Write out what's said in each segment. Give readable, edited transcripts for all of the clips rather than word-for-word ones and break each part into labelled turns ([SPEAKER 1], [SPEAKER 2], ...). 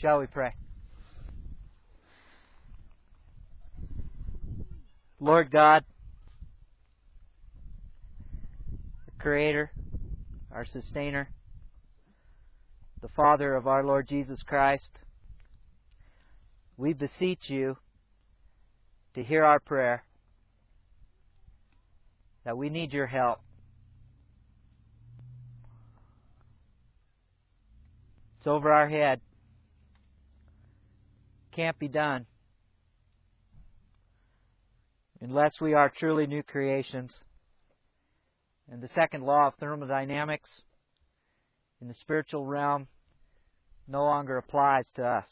[SPEAKER 1] Shall we pray? Lord God, the Creator, our Sustainer, the Father of our Lord Jesus Christ, we beseech you to hear our prayer, that we need your help. It's over our head. Can't be done unless we are truly new creations. And the second law of thermodynamics in the spiritual realm no longer applies to us.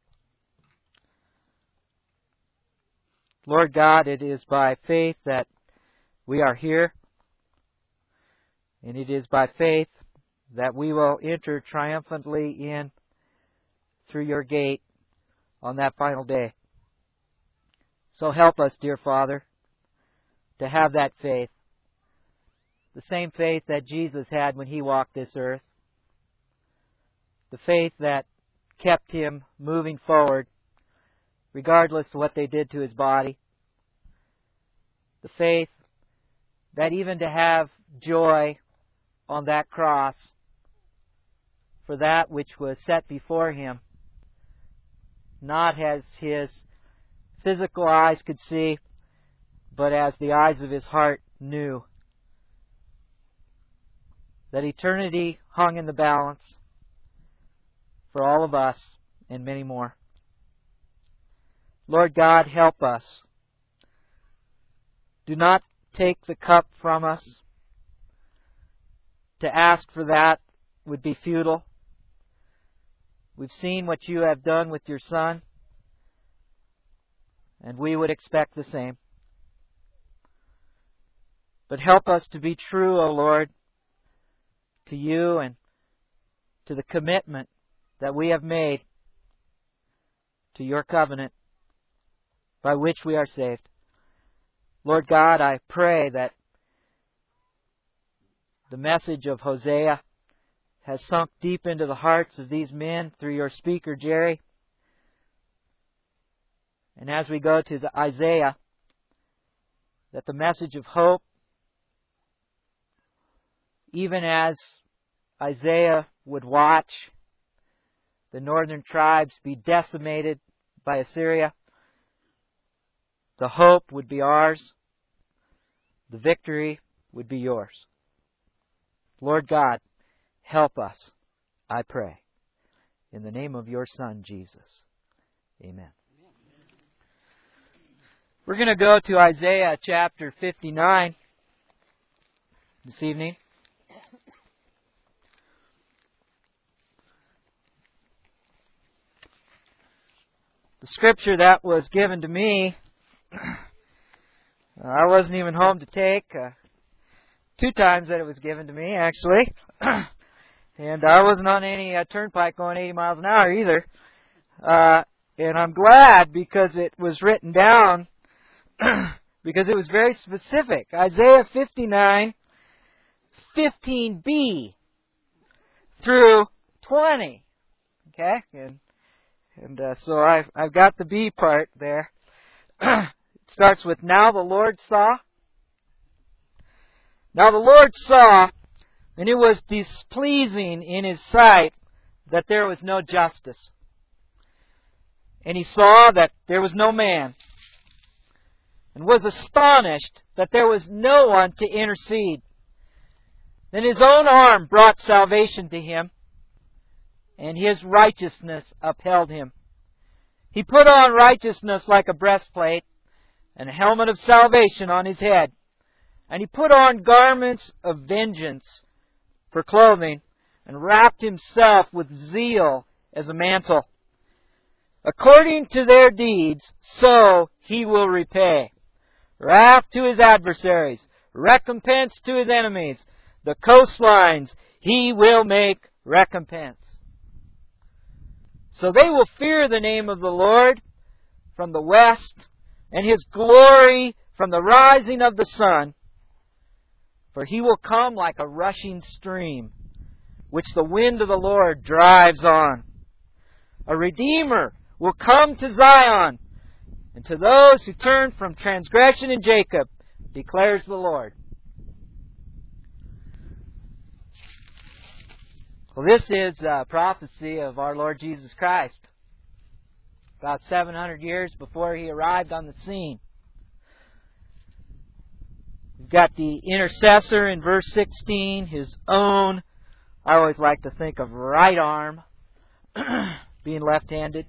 [SPEAKER 1] Lord God, it is by faith that we are here, and it is by faith that we will enter triumphantly in through your gate on that final day. So help us, dear Father, to have that faith, the same faith that Jesus had when He walked this earth, the faith that kept Him moving forward regardless of what they did to His body, the faith that even to have joy on that cross for that which was set before Him, not as His physical eyes could see, but as the eyes of His heart knew, that eternity hung in the balance for all of us and many more. Lord God, help us. Do not take the cup from us. To ask for that would be futile. We've seen what you have done with your Son, and we would expect the same. But help us to be true, O Lord, to you and to the commitment that we have made to your covenant by which we are saved. Lord God, I pray that the message of Hosea has sunk deep into the hearts of these men through your speaker, Jerry. And as we go to Isaiah, that the message of hope, even as Isaiah would watch the northern tribes be decimated by Assyria, the hope would be ours. The victory would be yours. Lord God, help us, I pray. In the name of your Son, Jesus. Amen. We're going to go to Isaiah chapter 59 this evening. The scripture that was given to me, I wasn't even home to take. 2 times that it was given to me, actually. And I wasn't on any turnpike going 80 miles an hour either. And I'm glad because it was written down because it was very specific. Isaiah 59, 15b through 20. Okay? And so I've got the B part there. It starts with, Now the Lord saw. Now the Lord saw, and it was displeasing in His sight that there was no justice. And He saw that there was no man, and was astonished that there was no one to intercede. Then His own arm brought salvation to Him, and His righteousness upheld Him. He put on righteousness like a breastplate, and a helmet of salvation on His head. And He put on garments of vengeance for clothing, and wrapped Himself with zeal as a mantle. According to their deeds, so He will repay. Wrath to His adversaries, recompense to His enemies. The coastlines He will make recompense. So they will fear the name of the Lord from the west, and His glory from the rising of the sun. For He will come like a rushing stream, which the wind of the Lord drives on. A Redeemer will come to Zion, and to those who turn from transgression in Jacob, declares the Lord. Well, this is a prophecy of our Lord Jesus Christ, about 700 years before He arrived on the scene. We've got the intercessor in verse 16, His own, I always like to think of right arm, being left-handed,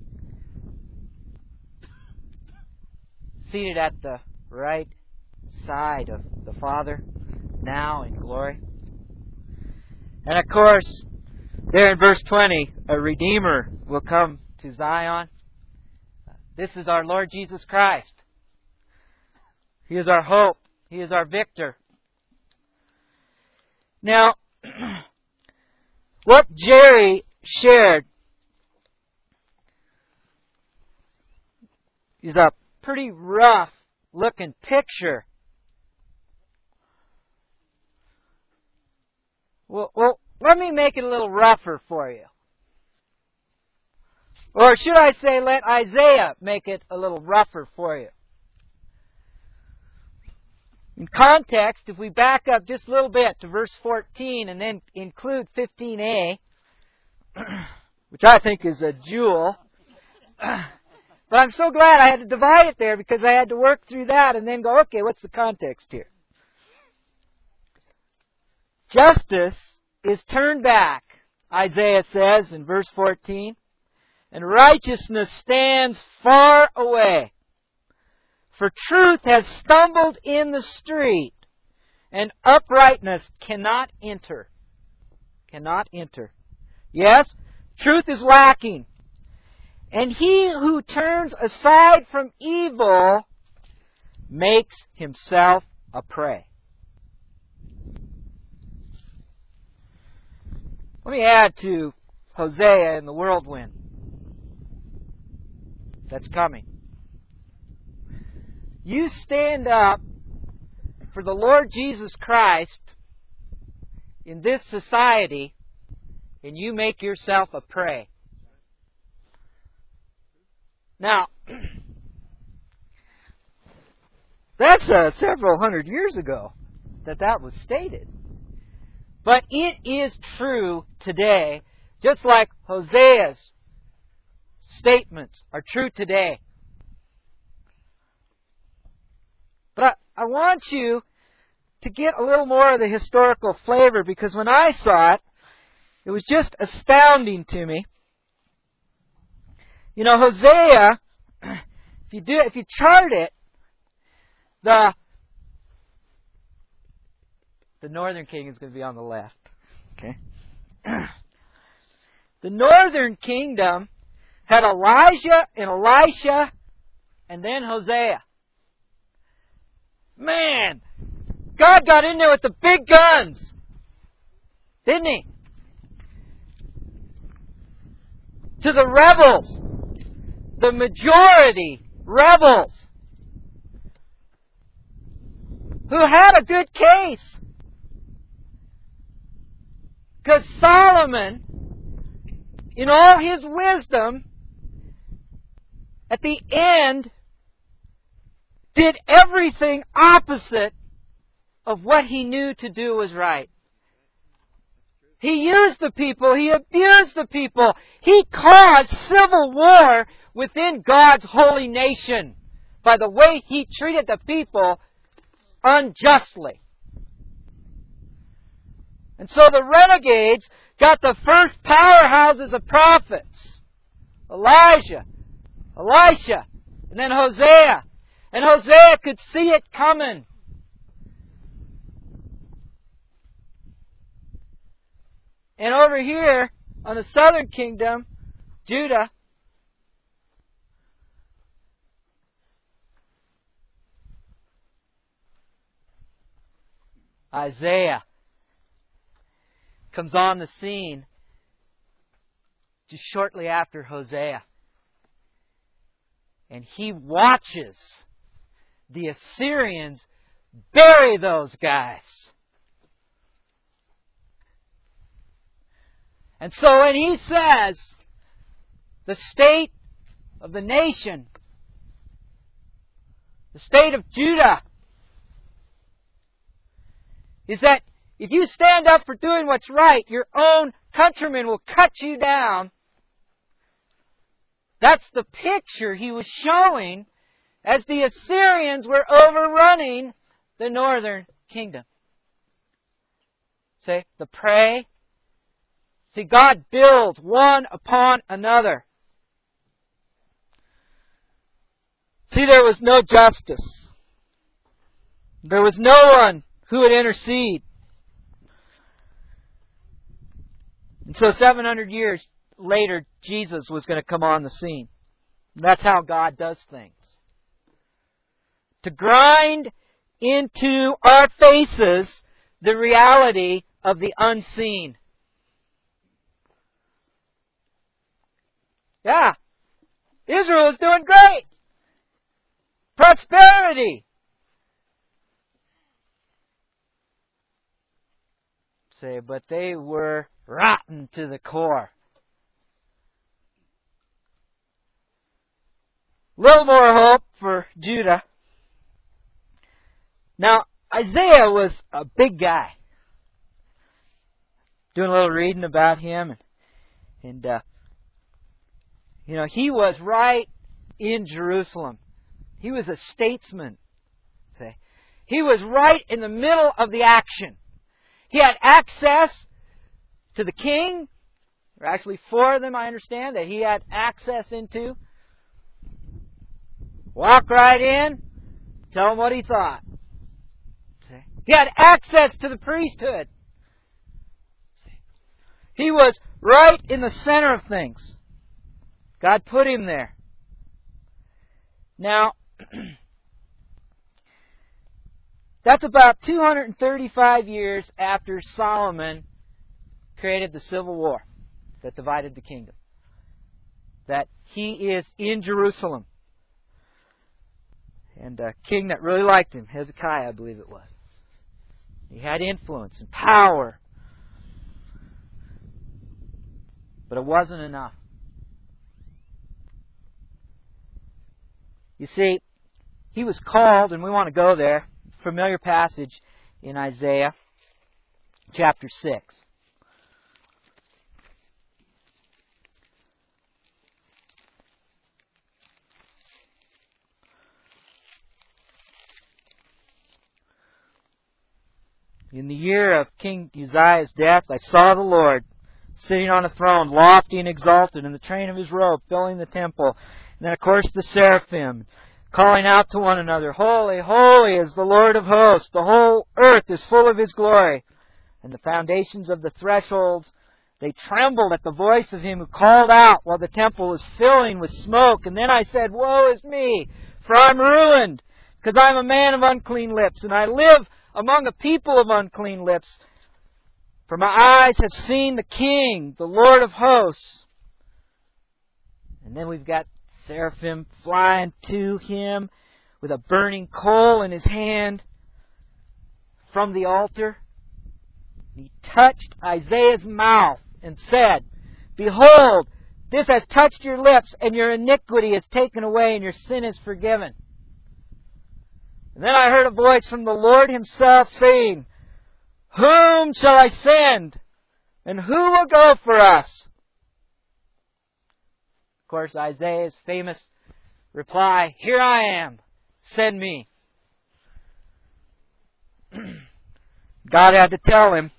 [SPEAKER 1] seated at the right side of the Father, now in glory. And of course, there in verse 20, a Redeemer will come to Zion. This is our Lord Jesus Christ. He is our hope. He is our victor. Now, what Jerry shared is a pretty rough looking picture. Well, let me make it a little rougher for you. Or should I say, let Isaiah make it a little rougher for you. In context, if we back up just a little bit to verse 14 and then include 15a, which I think is a jewel, but I'm so glad I had to divide it there because I had to work through that and then go, okay, what's the context here? Justice is turned back, Isaiah says in verse 14, and righteousness stands far away. For truth has stumbled in the street, and uprightness cannot enter. Cannot enter. Yes, truth is lacking. And he who turns aside from evil makes himself a prey. Let me add to Hosea and the whirlwind that's coming. You stand up for the Lord Jesus Christ in this society, and you make yourself a prey. Now, that's several hundred years ago that was stated. But it is true today, just like Hosea's statements are true today. But I want you to get a little more of the historical flavor, because when I saw it, it was just astounding to me. You know, Hosea, if you chart it, the northern king is going to be on the left. Okay? The northern kingdom had Elijah and Elisha and then Hosea. Man, God got in there with the big guns, didn't He? To the rebels, the majority rebels, who had a good case. Because Solomon, in all his wisdom, at the end, did everything opposite of what he knew to do was right. He used the people. He abused the people. He caused civil war within God's holy nation by the way he treated the people unjustly. And so the renegades got the first powerhouses of prophets. Elijah, Elisha, and then Hosea. And Hosea could see it coming. And over here, on the southern kingdom, Judah, Isaiah comes on the scene just shortly after Hosea. And he watches the Assyrians bury those guys. And so when he says, the state of the nation, the state of Judah, is that if you stand up for doing what's right, your own countrymen will cut you down. That's the picture he was showing as the Assyrians were overrunning the northern kingdom. See, the prey. See, God builds one upon another. See, there was no justice. There was no one who would intercede. And so 700 years later, Jesus was going to come on the scene. That's how God does things. To grind into our faces the reality of the unseen. Yeah, Israel is doing great. Prosperity. Say, but they were rotten to the core. Little more hope for Judah. Now, Isaiah was a big guy. Doing a little reading about him, and he was right in Jerusalem. He was a statesman. Say, he was right in the middle of the action. He had access to the king. There are actually 4 of them, I understand, that he had access into. Walk right in, tell him what he thought. He had access to the priesthood. He was right in the center of things. God put him there. Now, that's about 235 years after Solomon created the civil war that divided the kingdom. That he is in Jerusalem. And a king that really liked him, Hezekiah, I believe it was. He had influence and power. But it wasn't enough. You see, he was called, and we want to go there, familiar passage in Isaiah chapter 6. In the year of King Uzziah's death, I saw the Lord sitting on a throne, lofty and exalted, in the train of his robe, filling the temple. And then, of course, the seraphim, calling out to one another, Holy, holy is the Lord of hosts. The whole earth is full of His glory. And the foundations of the thresholds, they trembled at the voice of Him who called out while the temple was filling with smoke. And then I said, Woe is me, for I'm ruined, because I'm a man of unclean lips, and I live among a people of unclean lips. For my eyes have seen the King, the Lord of hosts. And then we've got seraphim flying to Him with a burning coal in his hand from the altar. He touched Isaiah's mouth and said, Behold, this has touched your lips, and your iniquity is taken away, and your sin is forgiven. And then I heard a voice from the Lord Himself saying, Whom shall I send? And who will go for us? Of course, Isaiah's famous reply, Here I am, send me. God had to tell him,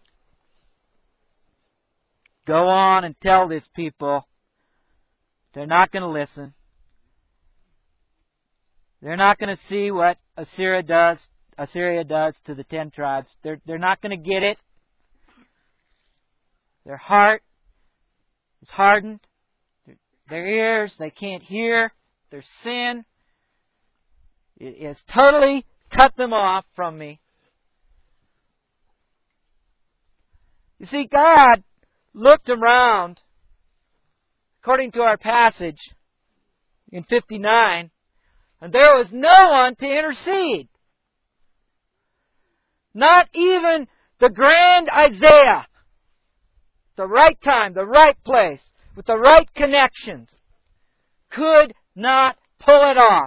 [SPEAKER 1] Go on and tell this people. They're not going to listen. They're not going to see what Assyria does to the 10 tribes. They're not going to get it. Their heart is hardened. Their ears, they can't hear. Their sin, it has totally cut them off from me. You see, God looked around, according to our passage in 59, and there was no one to intercede. Not even the grand Isaiah. The right time, the right place. with the right connections, could not pull it off.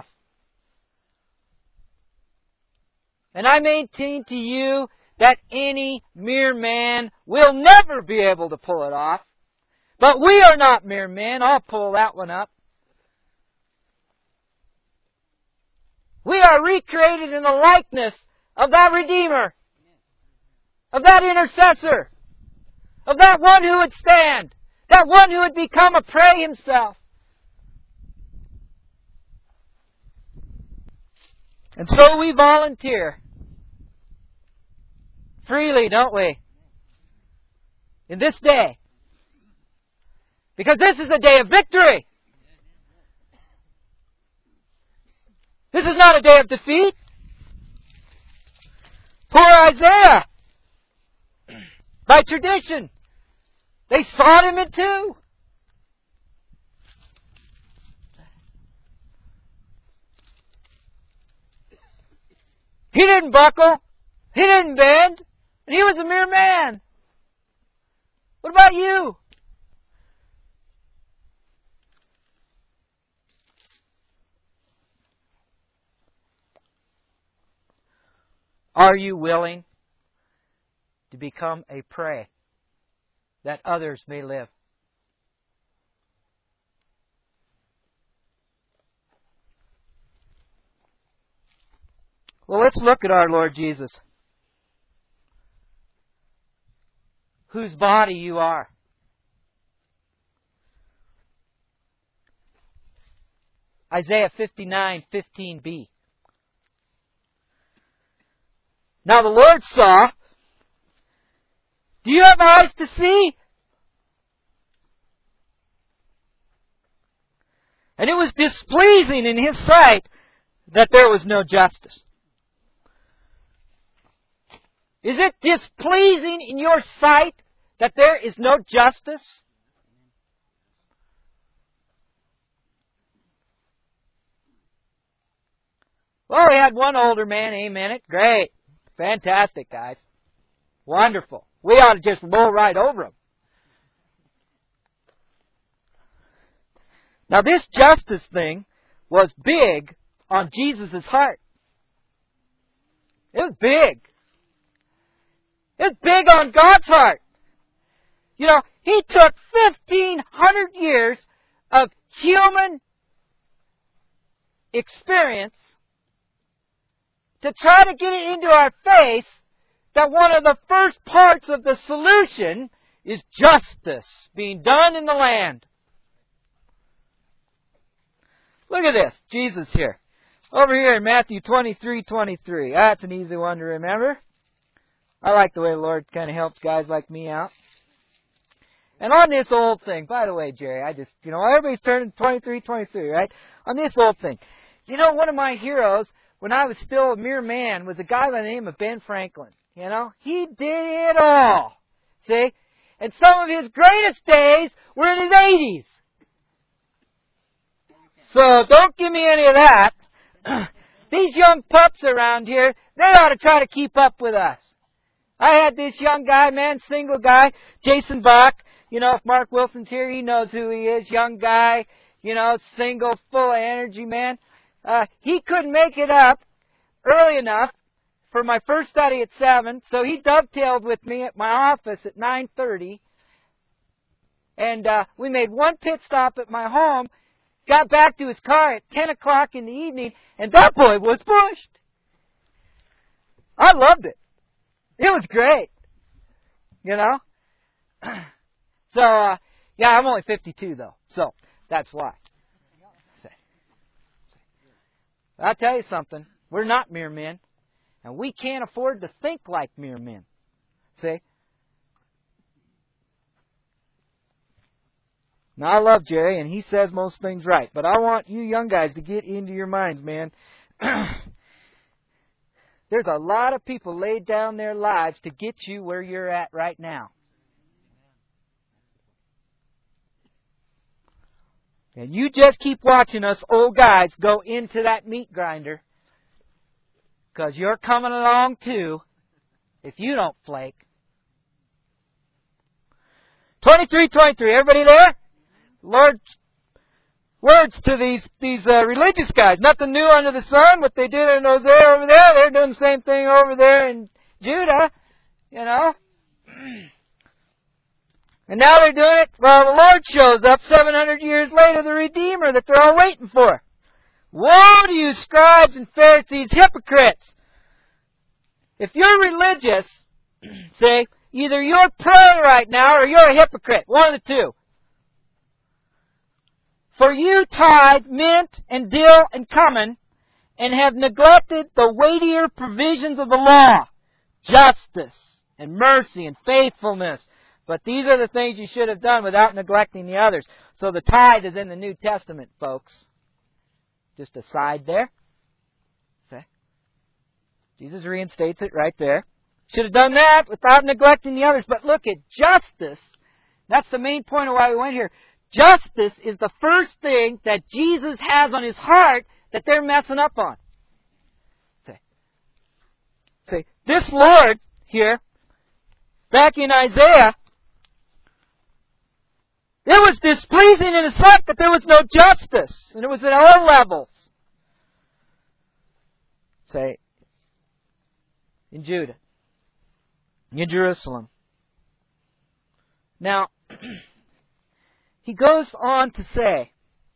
[SPEAKER 1] And I maintain to you that any mere man will never be able to pull it off. But we are not mere men. I'll pull that one up. We are recreated in the likeness of that Redeemer, of that intercessor, of that one who would stand, that one who would become a prey himself. And so we volunteer freely, don't we? In this day. Because this is a day of victory. This is not a day of defeat. Poor Isaiah. By tradition, they sawed him in two. He didn't buckle. He didn't bend. And he was a mere man. What about you? Are you willing to become a prey that others may live? Well, let's look at our Lord Jesus, whose body you are. Isaiah 59:15b. Now the Lord saw. Do you have eyes to see? And it was displeasing in His sight that there was no justice. Is it displeasing in your sight that there is no justice? Well, we had one older man, amen it. Great. Fantastic, guys. Wonderful. We ought to just roll right over him. Now, this justice thing was big on Jesus' heart. It was big. It was big on God's heart. You know, He took 1,500 years of human experience to try to get it into our face that one of the first parts of the solution is justice being done in the land. Look at this, Jesus here. Over here in Matthew 23:23. That's an easy one to remember. I like the way the Lord kind of helps guys like me out. And on this old thing, by the way, Jerry, everybody's turning 23:23, right? On this old thing. You know, one of my heroes, when I was still a mere man, was a guy by the name of Ben Franklin. You know, he did it all. See? And some of his greatest days were in his 80s. So don't give me any of that. These young pups around here, they ought to try to keep up with us. I had this young guy, man, single guy, Jason Bach. You know, if Mark Wilson's here, he knows who he is. Young guy, you know, single, full of energy, man. He couldn't make it up early enough for my first study at 7, so he dovetailed with me at my office at 9:30. And we made one pit stop at my home, got back to his car at 10 o'clock in the evening, and that boy was pushed. I loved it. It was great. You know? So, I'm only 52, though, so that's why. I'll tell you something. We're not mere men. And we can't afford to think like mere men. See? Now, I love Jerry, and he says most things right. But I want you young guys to get into your minds, man. There's a lot of people laid down their lives to get you where you're at right now. And you just keep watching us old guys go into that meat grinder, because you're coming along too if you don't flake. 23:23. Everybody there? Lord's words to these religious guys. Nothing new under the sun. What they did in Hosea over there, they're doing the same thing over there in Judah. You know. And now they're doing it. Well, the Lord shows up 700 years later, the Redeemer that they're all waiting for. Woe to you, scribes and Pharisees, hypocrites! If you're religious, say, either you're praying right now or you're a hypocrite. One of the two. For you tithe mint and dill and cumin and have neglected the weightier provisions of the law, justice and mercy and faithfulness. But these are the things you should have done without neglecting the others. So the tithe is in the New Testament, folks. Just a side there. See? Jesus reinstates it right there. Should have done that without neglecting the others. But look at justice. That's the main point of why we went here. Justice is the first thing that Jesus has on His heart that they're messing up on. See, this Lord here, back in Isaiah, it was displeasing in His sight that there was no justice. And it was at all levels. Say, in Judah. In Jerusalem. Now, he goes on to say,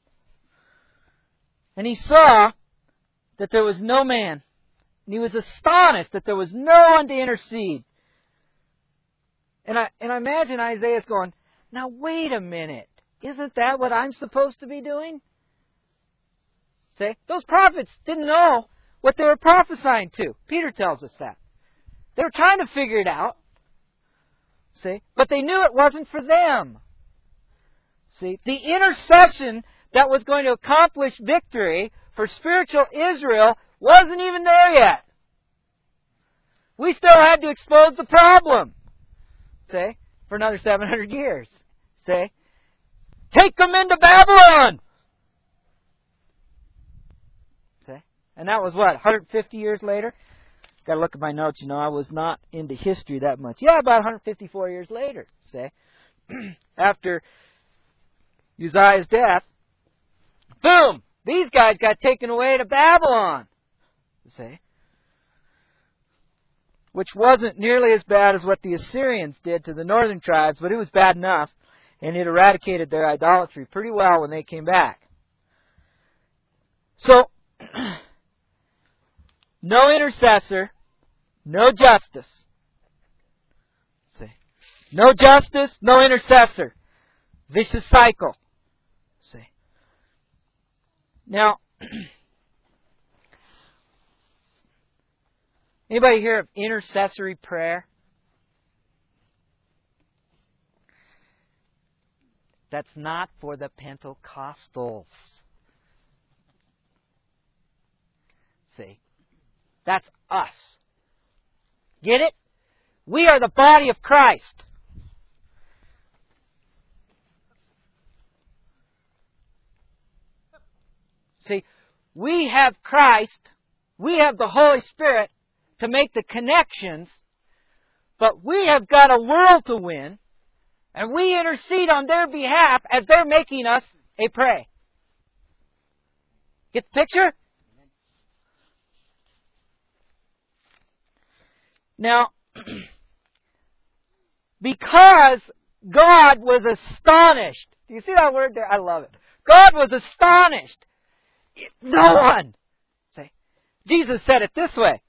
[SPEAKER 1] and he saw that there was no man. And he was astonished that there was no one to intercede. And I imagine Isaiah's going, now wait a minute. Isn't that what I'm supposed to be doing? See? Those prophets didn't know what they were prophesying to. Peter tells us that. They were trying to figure it out. See? But they knew it wasn't for them. See? The intercession that was going to accomplish victory for spiritual Israel wasn't even there yet. We still had to expose the problem. See? For another 700 years. See? Take them into Babylon! See? And that was what? 150 years later? Got to look at my notes. You know, I was not into history that much. Yeah, about 154 years later. See? After Uzziah's death, boom! These guys got taken away to Babylon. See? Which wasn't nearly as bad as what the Assyrians did to the northern tribes, but it was bad enough, and it eradicated their idolatry pretty well when they came back. So, no intercessor, no justice. See? No justice, no intercessor. Vicious cycle. See? Now, anybody hear of intercessory prayer? That's not for the Pentecostals. See? That's us. Get it? We are the body of Christ. See, we have Christ, we have the Holy Spirit to make the connections, but we have got a world to win, and we intercede on their behalf as they're making us a prey. Get the picture? Now, because God was astonished. Do you see that word there? I love it. God was astonished. No one. See, Jesus said it this way.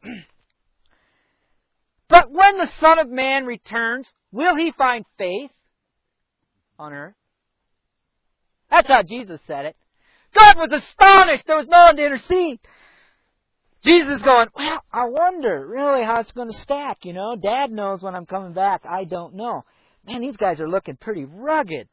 [SPEAKER 1] But when the Son of Man returns, will He find faith on earth? That's how Jesus said it. God was astonished. There was no one to intercede. Jesus is going, well, I wonder really how it's going to stack, you know. Dad knows when I'm coming back. I don't know. Man, these guys are looking pretty rugged.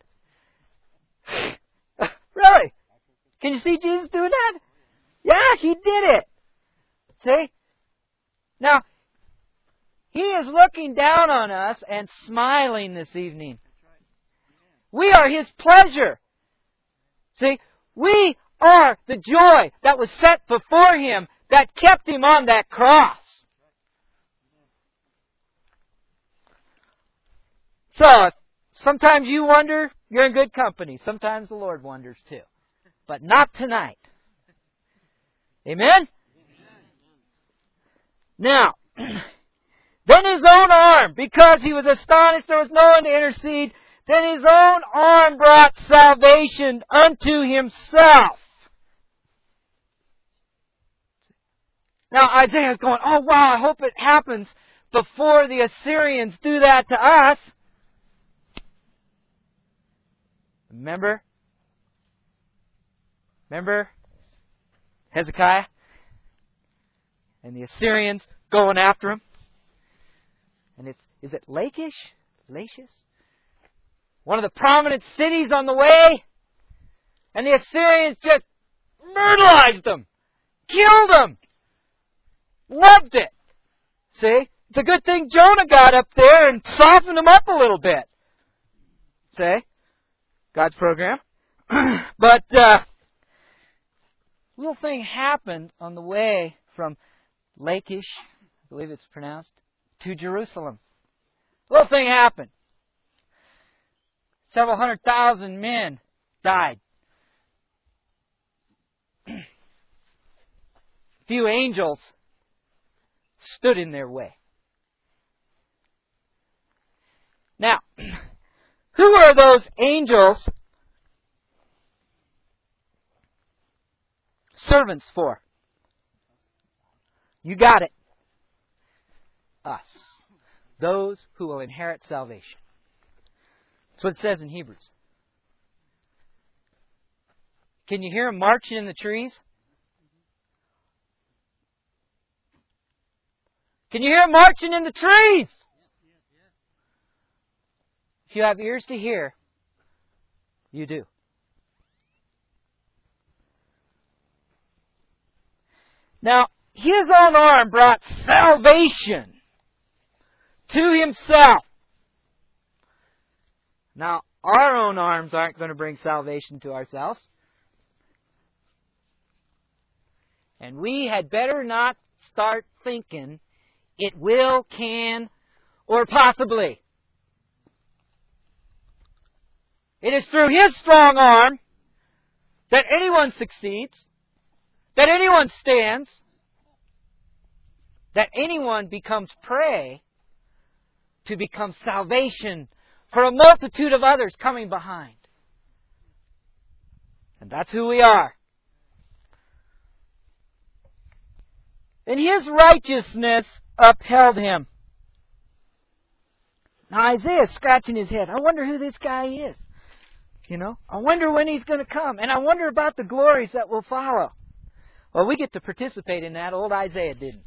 [SPEAKER 1] Really? Can you see Jesus doing that? Yeah, He did it. See? Now, He is looking down on us and smiling this evening. We are His pleasure. See? We are the joy that was set before Him that kept Him on that cross. So, sometimes you wonder, you're in good company. Sometimes the Lord wonders too. But not tonight. Amen? Now, then his own arm, because he was astonished there was no one to intercede, then his own arm brought salvation unto himself. Now Isaiah's going, oh wow, I hope it happens before the Assyrians do that to us. Remember Hezekiah? And the Assyrians going after him. And is it Lachish? One of the prominent cities on the way. And the Assyrians just brutalized them. Killed them. Loved it. See? It's a good thing Jonah got up there and softened them up a little bit. See? God's program. But little thing happened on the way from Lachish, I believe it's pronounced, to Jerusalem. Little thing happened. Several 100,000 men died. Few angels stood in their way. Now, who are those angels servants for? You got it. Us. Those who will inherit salvation. That's what it says in Hebrews. Can you hear them marching in the trees? Can you hear them marching in the trees? If you have ears to hear, you do. Now, his own arm brought salvation to himself. Now, our own arms aren't going to bring salvation to ourselves. And we had better not start thinking it will, can, or possibly. It is through His strong arm that anyone succeeds, that anyone stands, that anyone becomes prey to become salvation for a multitude of others coming behind. And that's who we are. And His righteousness upheld him. Now Isaiah's scratching his head. I wonder who this guy is. I wonder when he's going to come. And I wonder about the glories that will follow. Well, we get to participate in that. Old Isaiah didn't.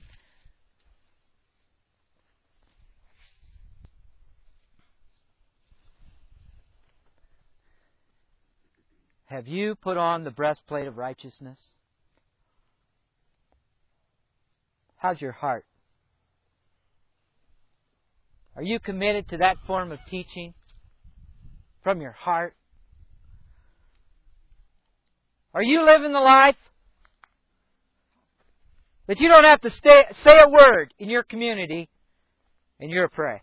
[SPEAKER 1] Have you put on the breastplate of righteousness? How's your heart? Are you committed to that form of teaching from your heart? Are you living the life that you don't have to say a word in your community and you're a prey?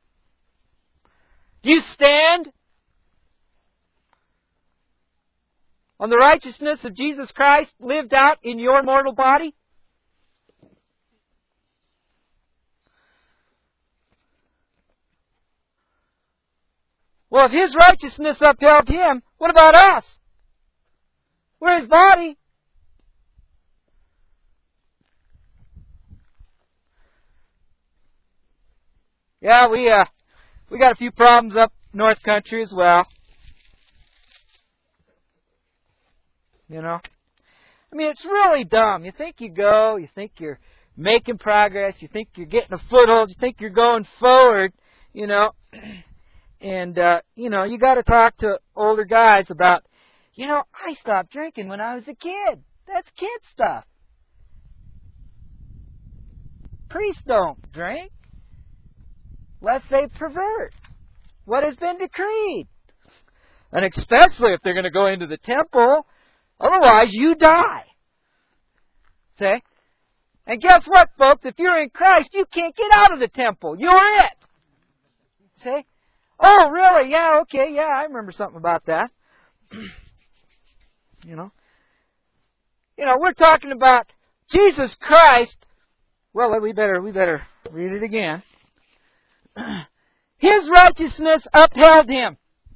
[SPEAKER 1] Do you stand on the righteousness of Jesus Christ lived out in your mortal body? Well, if His righteousness upheld Him, what about us? We're His body. Yeah, we got a few problems up North Country as well. It's really dumb. You think you go, you think you're making progress, you think you're getting a foothold, you think you're going forward, And, you got to talk to older guys about, I stopped drinking when I was a kid. That's kid stuff. Priests don't drink, lest they pervert what has been decreed. And especially if they're going to go into the temple, otherwise you die. See? And guess what, folks? If you're in Christ, you can't get out of the temple. You're it. See? Oh, really? Yeah, okay, yeah, I remember something about that. You know, we're talking about Jesus Christ. Well, we better read it again. His righteousness upheld him.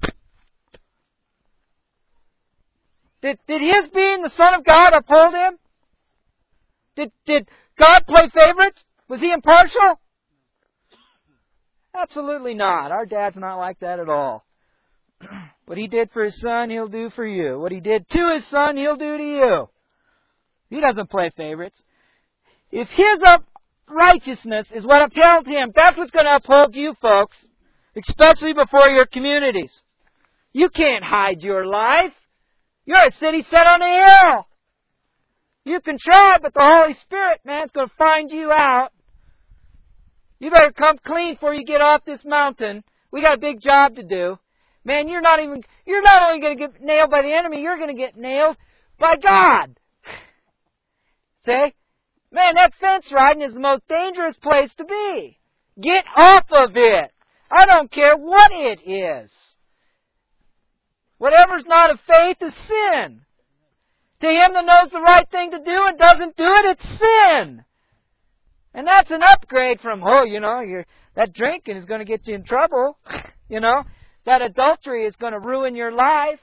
[SPEAKER 1] Did his being the Son of God uphold him? Did God play favorites? Was he impartial? Absolutely not. Our dad's not like that at all. What he did for his son, he'll do for you. What he did to his son, he'll do to you. He doesn't play favorites. If his righteousness is what upheld him, that's what's going to uphold you, folks. Especially before your communities. You can't hide your life. You're a city set on a hill. You can try, but the Holy Spirit, man, is going to find you out. You better come clean before you get off this mountain. We got a big job to do. Man, you're not only going to get nailed by the enemy, you're going to get nailed by God. See? Man, that fence riding is the most dangerous place to be. Get off of it. I don't care what it is. Whatever's not of faith is sin. To him that knows the right thing to do and doesn't do it, it's sin. And that's an upgrade from, that drinking is going to get you in trouble. That adultery is going to ruin your life.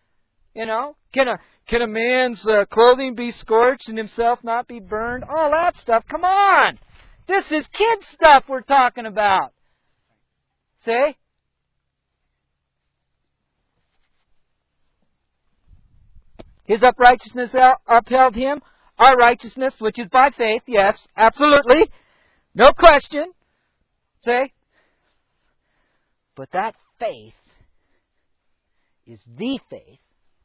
[SPEAKER 1] Can a man's clothing be scorched and himself not be burned? All that stuff. Come on. This is kid stuff we're talking about. See? His uprightness upheld him. Our righteousness, which is by faith, yes, absolutely. No question. See? But that faith is the faith.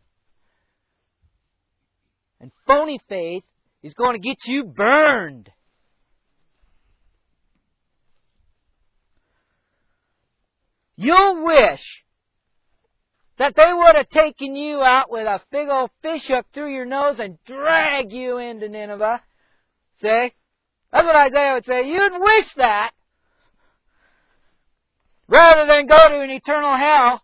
[SPEAKER 1] And phony faith is going to get you burned. You'll wish that they would have taken you out with a big old fish hook through your nose and dragged you into Nineveh. See? That's what Isaiah would say. You'd wish that rather than go to an eternal hell.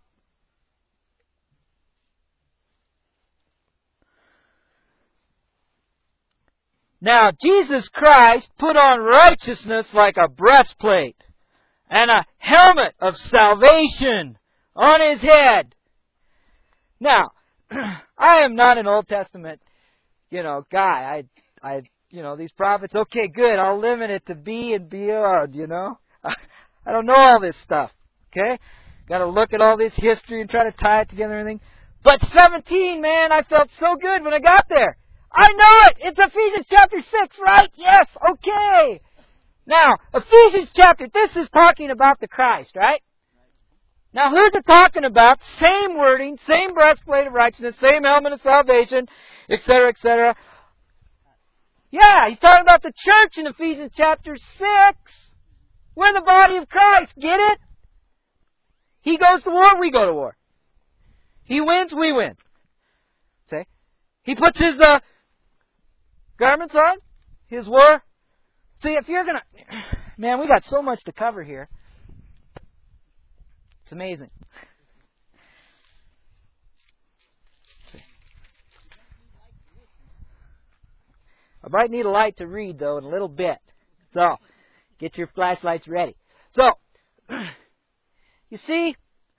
[SPEAKER 1] Now, Jesus Christ put on righteousness like a breastplate and a helmet of salvation on his head. Now, I am not an Old Testament, guy. I these prophets, okay, good, I'll limit it to be and beyond, I don't know all this stuff, okay? Got to look at all this history and try to tie it together and everything. But 17, man, I felt so good when I got there. I know it! It's Ephesians chapter 6, right? Yes, okay. Now, Ephesians chapter, this is talking about the Christ, right? Now, who's it talking about? Same wording, same breastplate of righteousness, same helmet of salvation, etc., etc. Yeah, he's talking about the church in Ephesians chapter 6. We're the body of Christ. Get it? He goes to war, we go to war. He wins, we win. See? He puts his garments on, his war. See, if you're going to... Man, we got so much to cover here. It's amazing. I might need a light to read, though, in a little bit. So, get your flashlights ready. So, you see,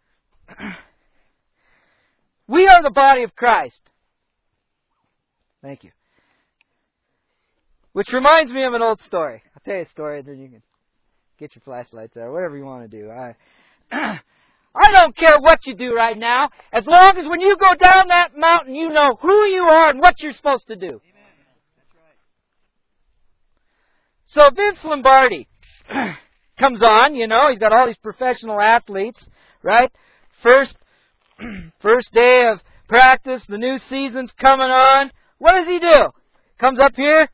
[SPEAKER 1] we are the body of Christ. Thank you. Which reminds me of an old story. I'll tell you a story, then you can get your flashlights out, whatever you want to do. I don't care what you do right now, as long as when you go down that mountain, you know who you are and what you're supposed to do. Amen. That's right. So Vince Lombardi comes on, he's got all these professional athletes, right? First day of practice, the new season's coming on. What does he do? Comes up here.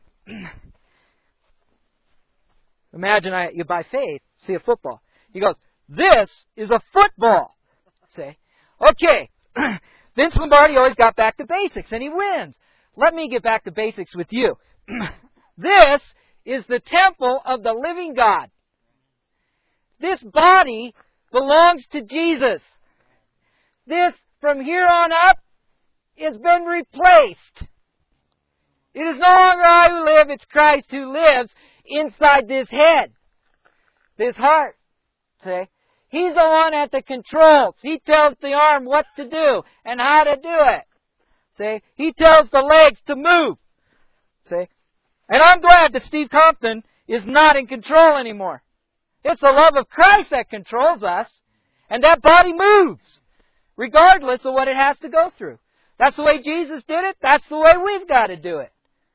[SPEAKER 1] Imagine you by faith see a football. He goes, this is a football. Say, okay, Vince Lombardi always got back to basics, and he wins. Let me get back to basics with you. This is the temple of the living God. This body belongs to Jesus. This, from here on up, has been replaced. It is no longer I who live, it's Christ who lives inside this head, this heart. See? He's the one at the controls. He tells the arm what to do and how to do it. See? He tells the legs to move. See? And I'm glad that Steve Compton is not in control anymore. It's the love of Christ that controls us. And that body moves, regardless of what it has to go through. That's the way Jesus did it. That's the way we've got to do it.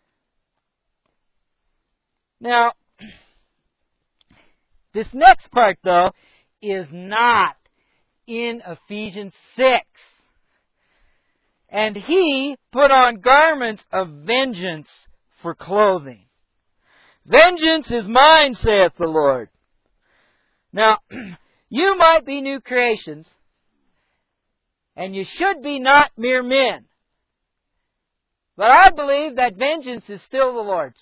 [SPEAKER 1] Now, this next part, though, is not in Ephesians 6. And he put on garments of vengeance for clothing. Vengeance is mine, saith the Lord. Now, you might be new creations, and you should be not mere men. But I believe that vengeance is still the Lord's.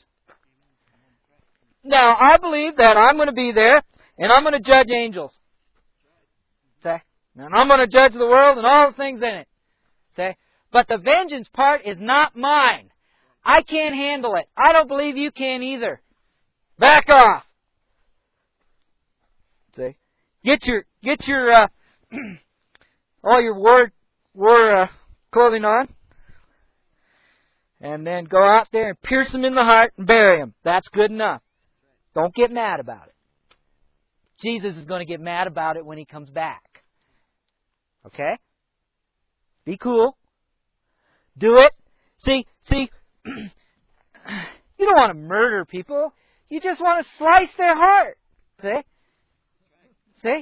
[SPEAKER 1] Now, I believe that I'm going to be there, and I'm going to judge angels. Okay? And I'm going to judge the world and all the things in it. Okay? But the vengeance part is not mine. I can't handle it. I don't believe you can either. Back off. See? Get your all your war clothing on, and then go out there and pierce them in the heart and bury them. That's good enough. Don't get mad about it. Jesus is going to get mad about it when He comes back. Okay? Be cool. Do it. See, you don't want to murder people. You just want to slice their heart. See?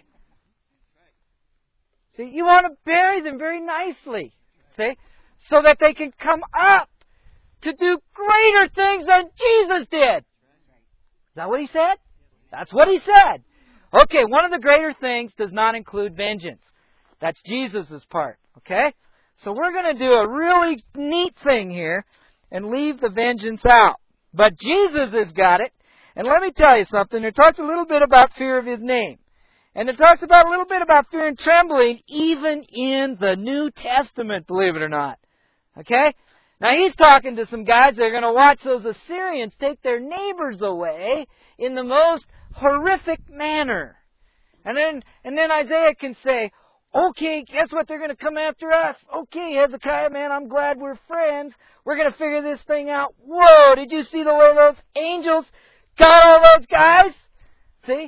[SPEAKER 1] You want to bury them very nicely. See? So that they can come up to do greater things than Jesus did. Is that what He said? That's what He said. Okay, one of the greater things does not include vengeance. That's Jesus' part. Okay? So we're going to do a really neat thing here and leave the vengeance out. But Jesus has got it. And let me tell you something. It talks a little bit about fear of His name. And it talks about a little bit about fear and trembling even in the New Testament, believe it or not. Okay? Now He's talking to some guys that are going to watch those Assyrians take their neighbors away in the most horrific manner. And then Isaiah can say, okay, guess what? They're going to come after us. Okay, Hezekiah, man, I'm glad we're friends. We're going to figure this thing out. Whoa, did you see the way those angels got all those guys? See?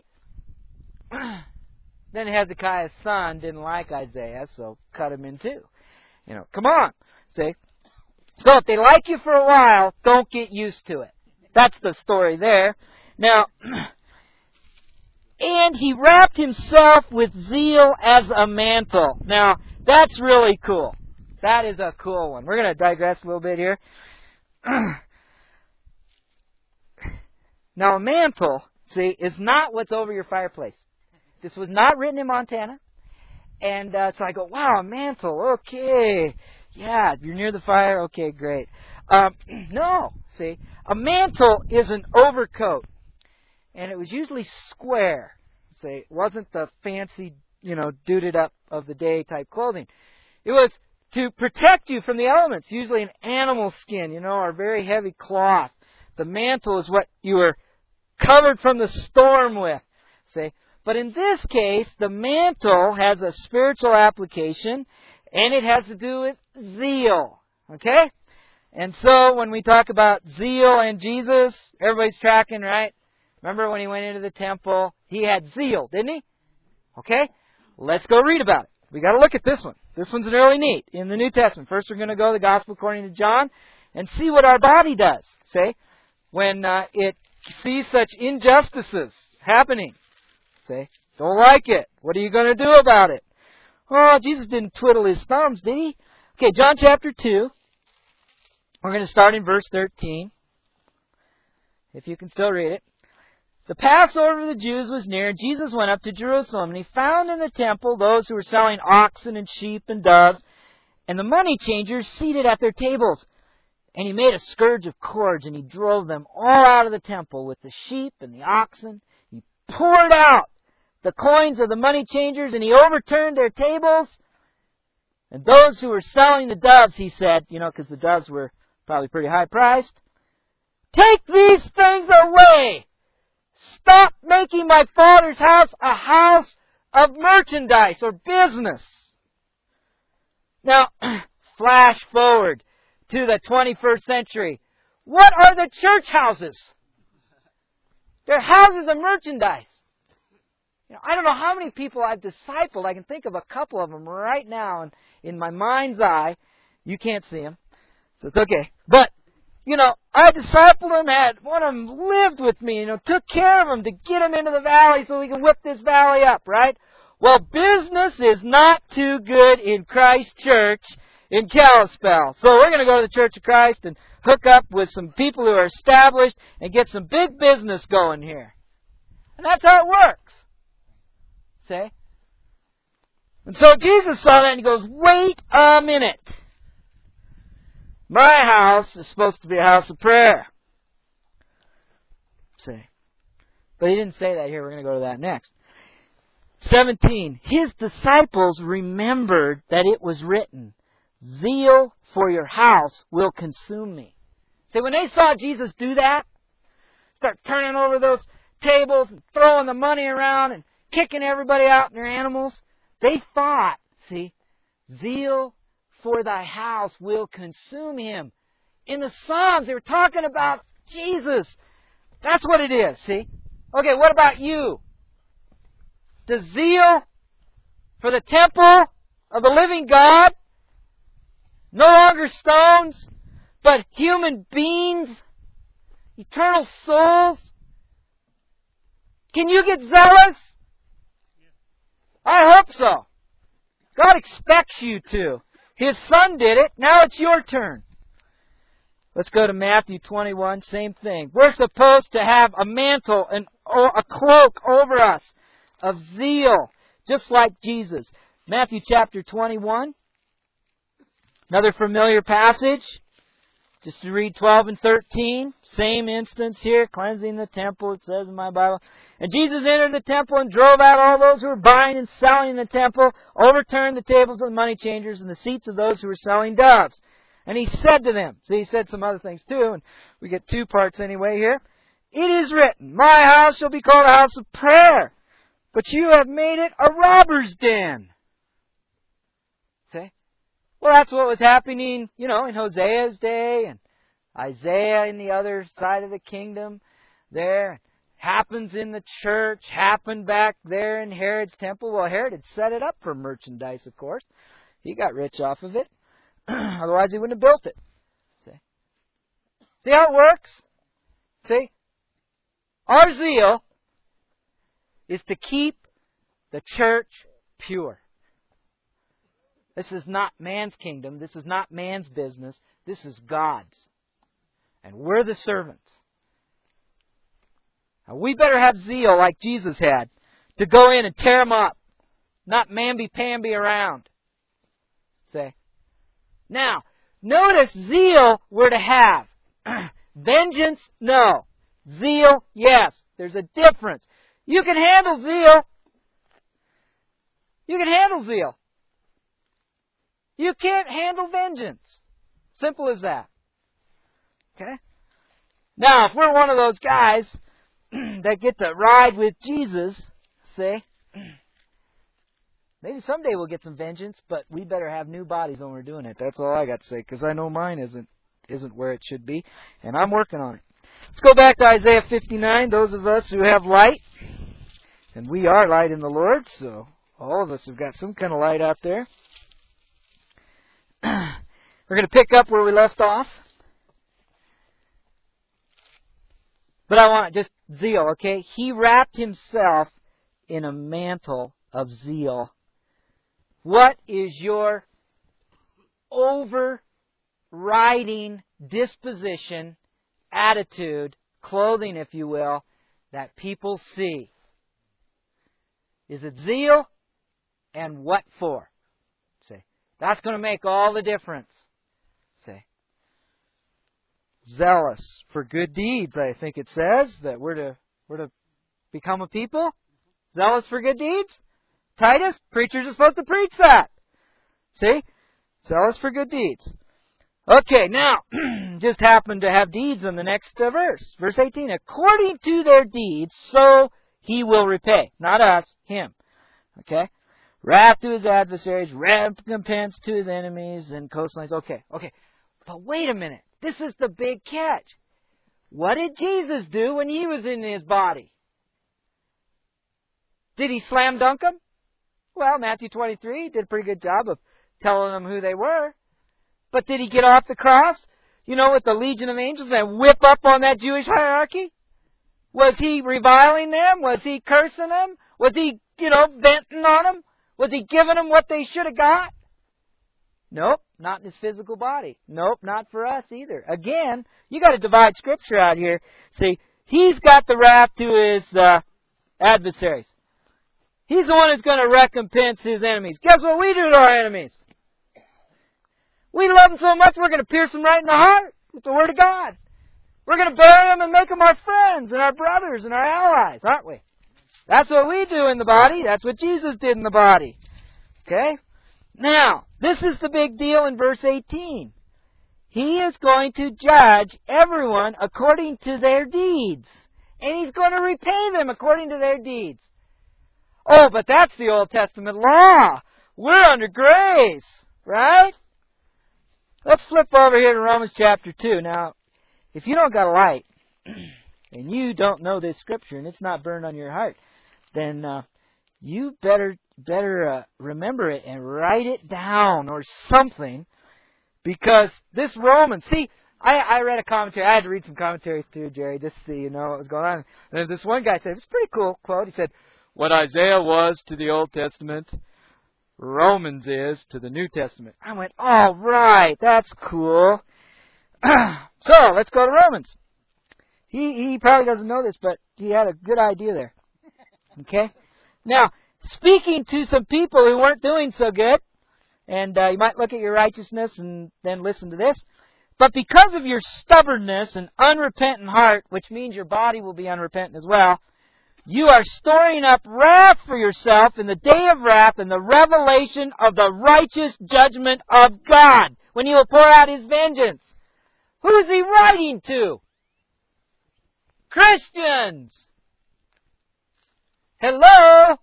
[SPEAKER 1] Then Hezekiah's son didn't like Isaiah, so cut him in two. Come on. See? So if they like you for a while, don't get used to it. That's the story there. Now, and He wrapped Himself with zeal as a mantle. Now, that's really cool. That is a cool one. We're going to digress a little bit here. Now, a mantle, see, is not what's over your fireplace. This was not written in Montana. And so I go, wow, a mantle, okay. Yeah, you're near the fire, okay, great. No, see, a mantle is an overcoat. And it was usually square. See, it wasn't the fancy, duded up of the day type clothing. It was to protect you from the elements, usually an animal skin, or very heavy cloth. The mantle is what you were covered from the storm with. See? But in this case, the mantle has a spiritual application, and it has to do with zeal. Okay? And so, when we talk about zeal and Jesus, everybody's tracking, right? Remember when He went into the temple, He had zeal, didn't He? Okay? Let's go read about it. We got to look at this one. This one's really neat in the New Testament. First, we're going to go to the Gospel according to John and see what our body does. See? When it sees such injustices happening. See? Don't like it. What are you going to do about it? Oh, Jesus didn't twiddle His thumbs, did He? Okay, John chapter 2. We're going to start in verse 13. If you can still read it. The Passover of the Jews was near, and Jesus went up to Jerusalem, and He found in the temple those who were selling oxen and sheep and doves, and the money changers seated at their tables. And He made a scourge of cords, and He drove them all out of the temple with the sheep and the oxen. He poured out the coins of the money changers, and he overturned their tables. And those who were selling the doves, he said, because the doves were probably pretty high priced, take these things away. Stop making my Father's house a house of merchandise or business. Now, flash forward to the 21st century. What are the church houses? They're houses of merchandise. I don't know how many people I've discipled. I can think of a couple of them right now in my mind's eye. You can't see them, so it's okay. But, I discipled them, had one of them lived with me, took care of them to get them into the valley so we can whip this valley up, right? Well, business is not too good in Christ Church in Kalispell. So we're going to go to the Church of Christ and hook up with some people who are established and get some big business going here. And that's how it works. See? And so Jesus saw that and he goes, wait a minute. My house is supposed to be a house of prayer. See? But he didn't say that here. We're going to go to that next. 17. His disciples remembered that it was written, zeal for your house will consume me. See, when they saw Jesus do that, start turning over those tables and throwing the money around and kicking everybody out and their animals, they thought, zeal for thy house will consume him. In the Psalms, they were talking about Jesus. That's what it is, see? Okay, what about you? Does zeal for the temple of the living God, no longer stones, but human beings, eternal souls, can you get zealous? I hope so. God expects you to. His Son did it. Now it's your turn. Let's go to Matthew 21. Same thing. We're supposed to have a mantle and a cloak over us of zeal, just like Jesus. Matthew chapter 21. Another familiar passage. Just to read 12 and 13. Same instance here. Cleansing the temple, it says in my Bible. And Jesus entered the temple and drove out all those who were buying and selling in the temple, overturned the tables of the money changers and the seats of those who were selling doves. And he said to them, he said some other things too, and we get two parts anyway here. It is written, my house shall be called a house of prayer, but you have made it a robber's den. See? Well, that's what was happening, in Hosea's day and Isaiah in the other side of the kingdom there. Happens in the church, happened back there in Herod's temple. Well, Herod had set it up for merchandise, of course. He got rich off of it. Otherwise, he wouldn't have built it. See how it works? See? Our zeal is to keep the church pure. This is not man's kingdom. This is not man's business. This is God's. And we're the servants. Now, we better have zeal like Jesus had to go in and tear them up. Not mamby-pamby around. See? Now, notice zeal we're to have. Vengeance, no. Zeal, yes. There's a difference. You can handle zeal. You can handle zeal. You can't handle vengeance. Simple as that. Okay? Now, if we're one of those guys that get to ride with Jesus, see, maybe someday we'll get some vengeance, but we better have new bodies when we're doing it. That's all I got to say, because I know mine isn't where it should be, and I'm working on it. Let's go back to Isaiah 59. Those of us who have light, and we are light in the Lord, so all of us have got some kind of light out there. We're going to pick up where we left off. But I want just zeal, okay? He wrapped himself in a mantle of zeal. What is your overriding disposition, attitude, clothing, if you will, that people see? Is it zeal? And what for? See, that's going to make all the difference. See, zealous for good deeds, I think it says, that we're to become a people. Zealous for good deeds? Titus, preachers are supposed to preach that. See? Zealous for good deeds. Okay, now, just happen to have deeds in the next verse. Verse 18, according to their deeds, so he will repay. Not us, him. Okay? Wrath to his adversaries, recompense to his enemies, and coastlines. Okay. But wait a minute. This is the big catch. What did Jesus do when he was in his body? Did he slam dunk them? Well, Matthew 23 did a pretty good job of telling them who they were. But did he get off the cross, with the legion of angels and whip up on that Jewish hierarchy? Was he reviling them? Was he cursing them? Was he, venting on them? Was he giving them what they should have got? Nope, not in his physical body. Nope, not for us either. Again, you got to divide Scripture out here. See, he's got the wrath to his adversaries. He's the one who's going to recompense his enemies. Guess what we do to our enemies? We love them so much, we're going to pierce them right in the heart with the Word of God. We're going to bury them and make them our friends and our brothers and our allies, aren't we? That's what we do in the body. That's what Jesus did in the body. Okay? Now, this is the big deal in verse 18. He is going to judge everyone according to their deeds. And He's going to repay them according to their deeds. Oh, but that's the Old Testament law. We're under grace, right? Let's flip over here to Romans chapter 2. Now, if you don't got a light, and you don't know this Scripture, and it's not burned on your heart, then you better remember it and write it down or something, because this Romans, see, I read a commentary. I had to read some commentaries too, Jerry, just so you know what was going on. And this one guy said, it was a pretty cool quote. He said, what Isaiah was to the Old Testament, Romans is to the New Testament. I went, all right, that's cool. So, let's go to Romans. He probably doesn't know this, but he had a good idea there. Okay? Now, speaking to some people who weren't doing so good, and you might look at your righteousness and then listen to this, but because of your stubbornness and unrepentant heart, which means your body will be unrepentant as well, you are storing up wrath for yourself in the day of wrath and the revelation of the righteous judgment of God, when He will pour out His vengeance. Who is He writing to? Christians! Hello?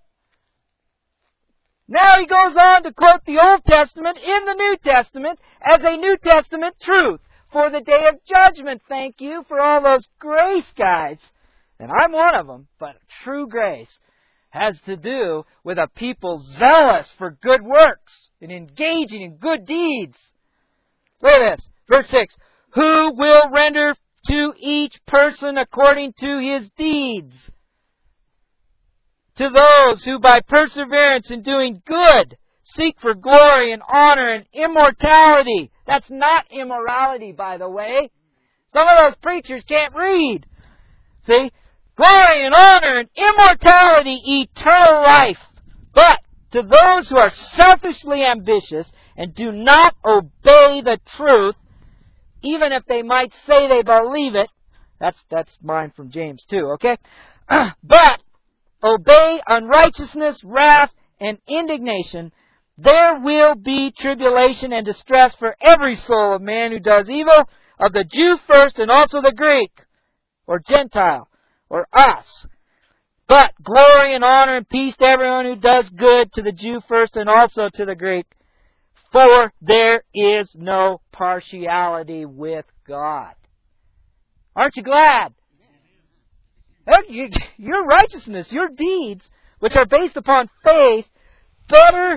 [SPEAKER 1] Now he goes on to quote the Old Testament in the New Testament as a New Testament truth for the day of judgment. Thank you for all those grace guys. And I'm one of them, but true grace has to do with a people zealous for good works and engaging in good deeds. Look at this. Verse 6. Who will render to each person according to his deeds? To those who by perseverance in doing good seek for glory and honor and immortality. That's not immorality, by the way. Some of those preachers can't read. See? Glory and honor and immortality, eternal life. But to those who are selfishly ambitious and do not obey the truth, even if they might say they believe it, that's mine from James too, okay? But obey unrighteousness, wrath, and indignation, there will be tribulation and distress for every soul of man who does evil, of the Jew first and also the Greek, or Gentile, or us. But glory and honor and peace to everyone who does good, to the Jew first and also to the Greek. For there is no partiality with God. Aren't you glad? Your righteousness, your deeds, which are based upon faith, better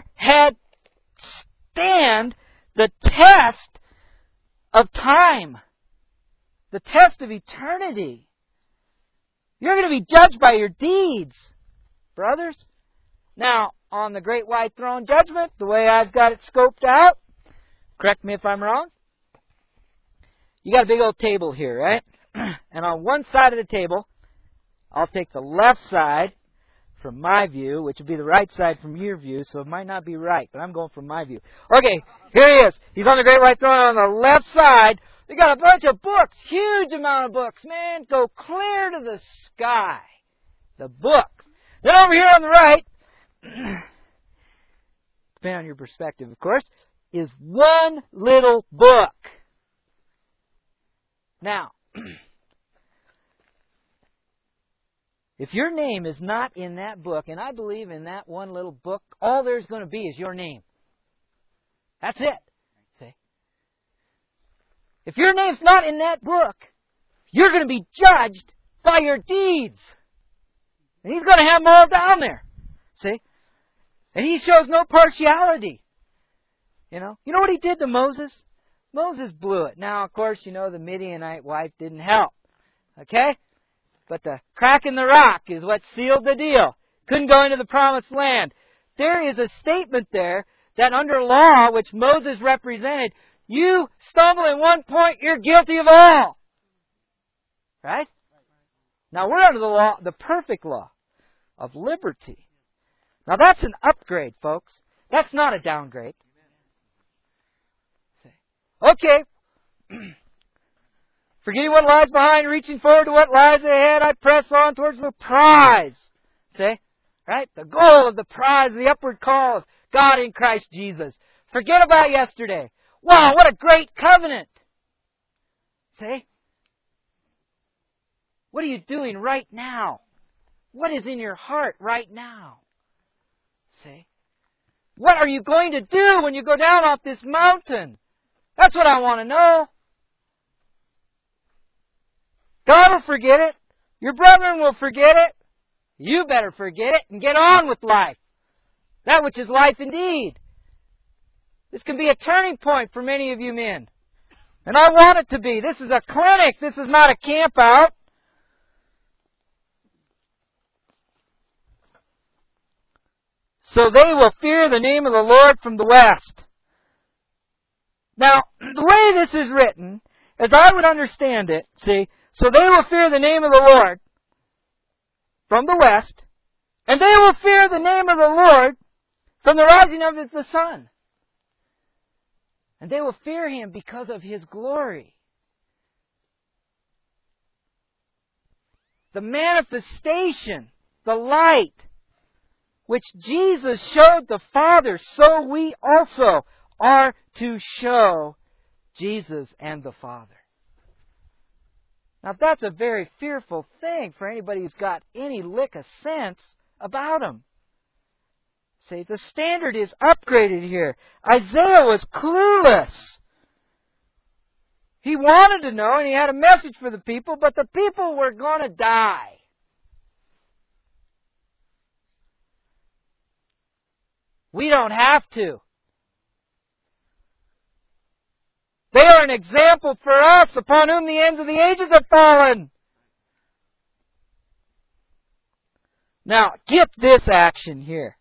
[SPEAKER 1] stand the test of time, the test of eternity. You're going to be judged by your deeds, brothers. Now, on the great white throne judgment, the way I've got it scoped out, correct me if I'm wrong, you got a big old table here, right? And on one side of the table, I'll take the left side from my view, which would be the right side from your view, so it might not be right, but I'm going from my view. Okay, here he is. He's on the great white throne on the left side. They got a bunch of books, huge amount of books, man. Go clear to the sky. The books. Then over here on the right, depending on your perspective, of course, is one little book. Now, if your name is not in that book, and I believe in that one little book, all there's going to be is your name. That's it. See? If your name's not in that book, you're going to be judged by your deeds. And He's going to have them all down there. See? And He shows no partiality. You know what He did to Moses? Moses blew it. Now, of course, the Midianite wife didn't help. Okay? But the crack in the rock is what sealed the deal. Couldn't go into the promised land. There is a statement there that under law, which Moses represented, you stumble in one point, you're guilty of all. Right? Now we're under the law, the perfect law of liberty. Now that's an upgrade, folks. That's not a downgrade. Okay. Forgetting what lies behind, reaching forward to what lies ahead, I press on towards the prize. See? Right? The goal of the prize, the upward call of God in Christ Jesus. Forget about yesterday. Wow, what a great covenant. See? What are you doing right now? What is in your heart right now? See? What are you going to do when you go down off this mountain? That's what I want to know. God will forget it. Your brethren will forget it. You better forget it and get on with life. That which is life indeed. This can be a turning point for many of you men. And I want it to be. This is a clinic. This is not a camp out. So they will fear the name of the Lord from the west. Now, the way this is written, as I would understand it, see, so they will fear the name of the Lord from the west, and they will fear the name of the Lord from the rising of the sun. And they will fear Him because of His glory. The manifestation, the light, which Jesus showed the Father, so we also are to show Jesus and the Father. Now that's a very fearful thing for anybody who's got any lick of sense about Him. See, the standard is upgraded here. Isaiah was clueless. He wanted to know and he had a message for the people, but the people were going to die. We don't have to. They are an example for us upon whom the ends of the ages have fallen. Now, get this action here.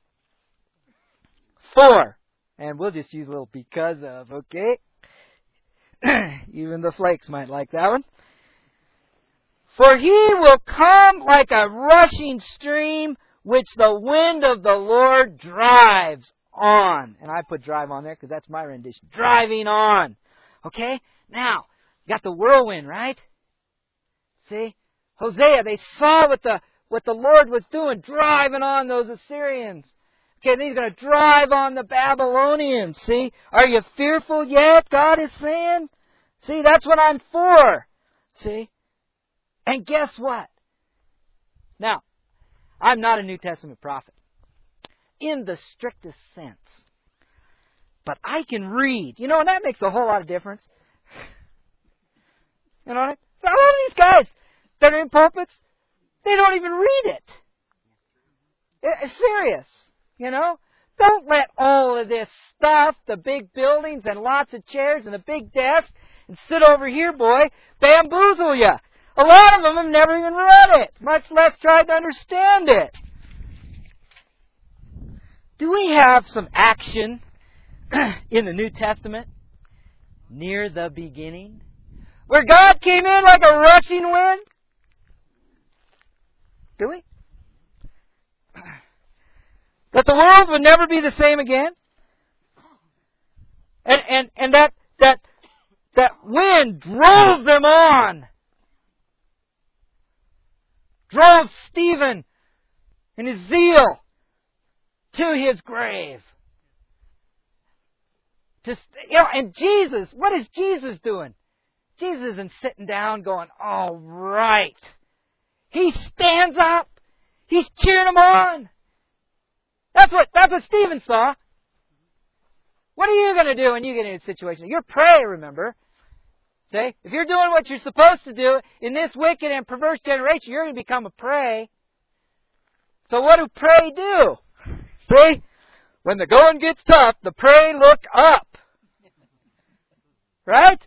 [SPEAKER 1] 4. And we'll just use a little because of, okay? Even the flakes might like that one. For He will come like a rushing stream which the wind of the Lord drives on. And I put drive on there because that's my rendition. Driving on. Okay? Now, got the whirlwind, right? See? Hosea, they saw what the Lord was doing, driving on those Assyrians. Okay, then He's going to drive on the Babylonians. See? Are you fearful yet? God is saying. See, that's what I'm for. See? And guess what? Now, I'm not a New Testament prophet in the strictest sense. But I can read. And that makes a whole lot of difference. So a lot of these guys that are in pulpits, they don't even read it. It's serious. Don't let all of this stuff, the big buildings and lots of chairs and a big desk, and sit over here, boy, bamboozle you. A lot of them have never even read it, much less tried to understand it. Do we have some action in the New Testament near the beginning, where God came in like a rushing wind? Do we? That the world would never be the same again? And that wind drove them on. Drove Stephen and his zeal to his grave. And Jesus, what is Jesus doing? Jesus isn't sitting down going, all right. He stands up. He's cheering them on. That's what Stephen saw. What are you going to do when you get in a situation? You're pray, remember. See, if you're doing what you're supposed to do in this wicked and perverse generation, you're going to become a prey. So what do prey do? See, when the going gets tough, the prey look up. Right?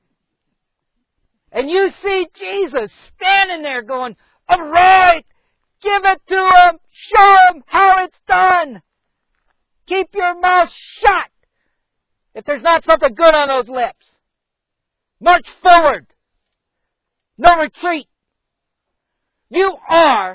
[SPEAKER 1] And you see Jesus standing there going, all right, give it to him, show him how it's done. Keep your mouth shut if there's not something good on those lips. March forward. No retreat. You are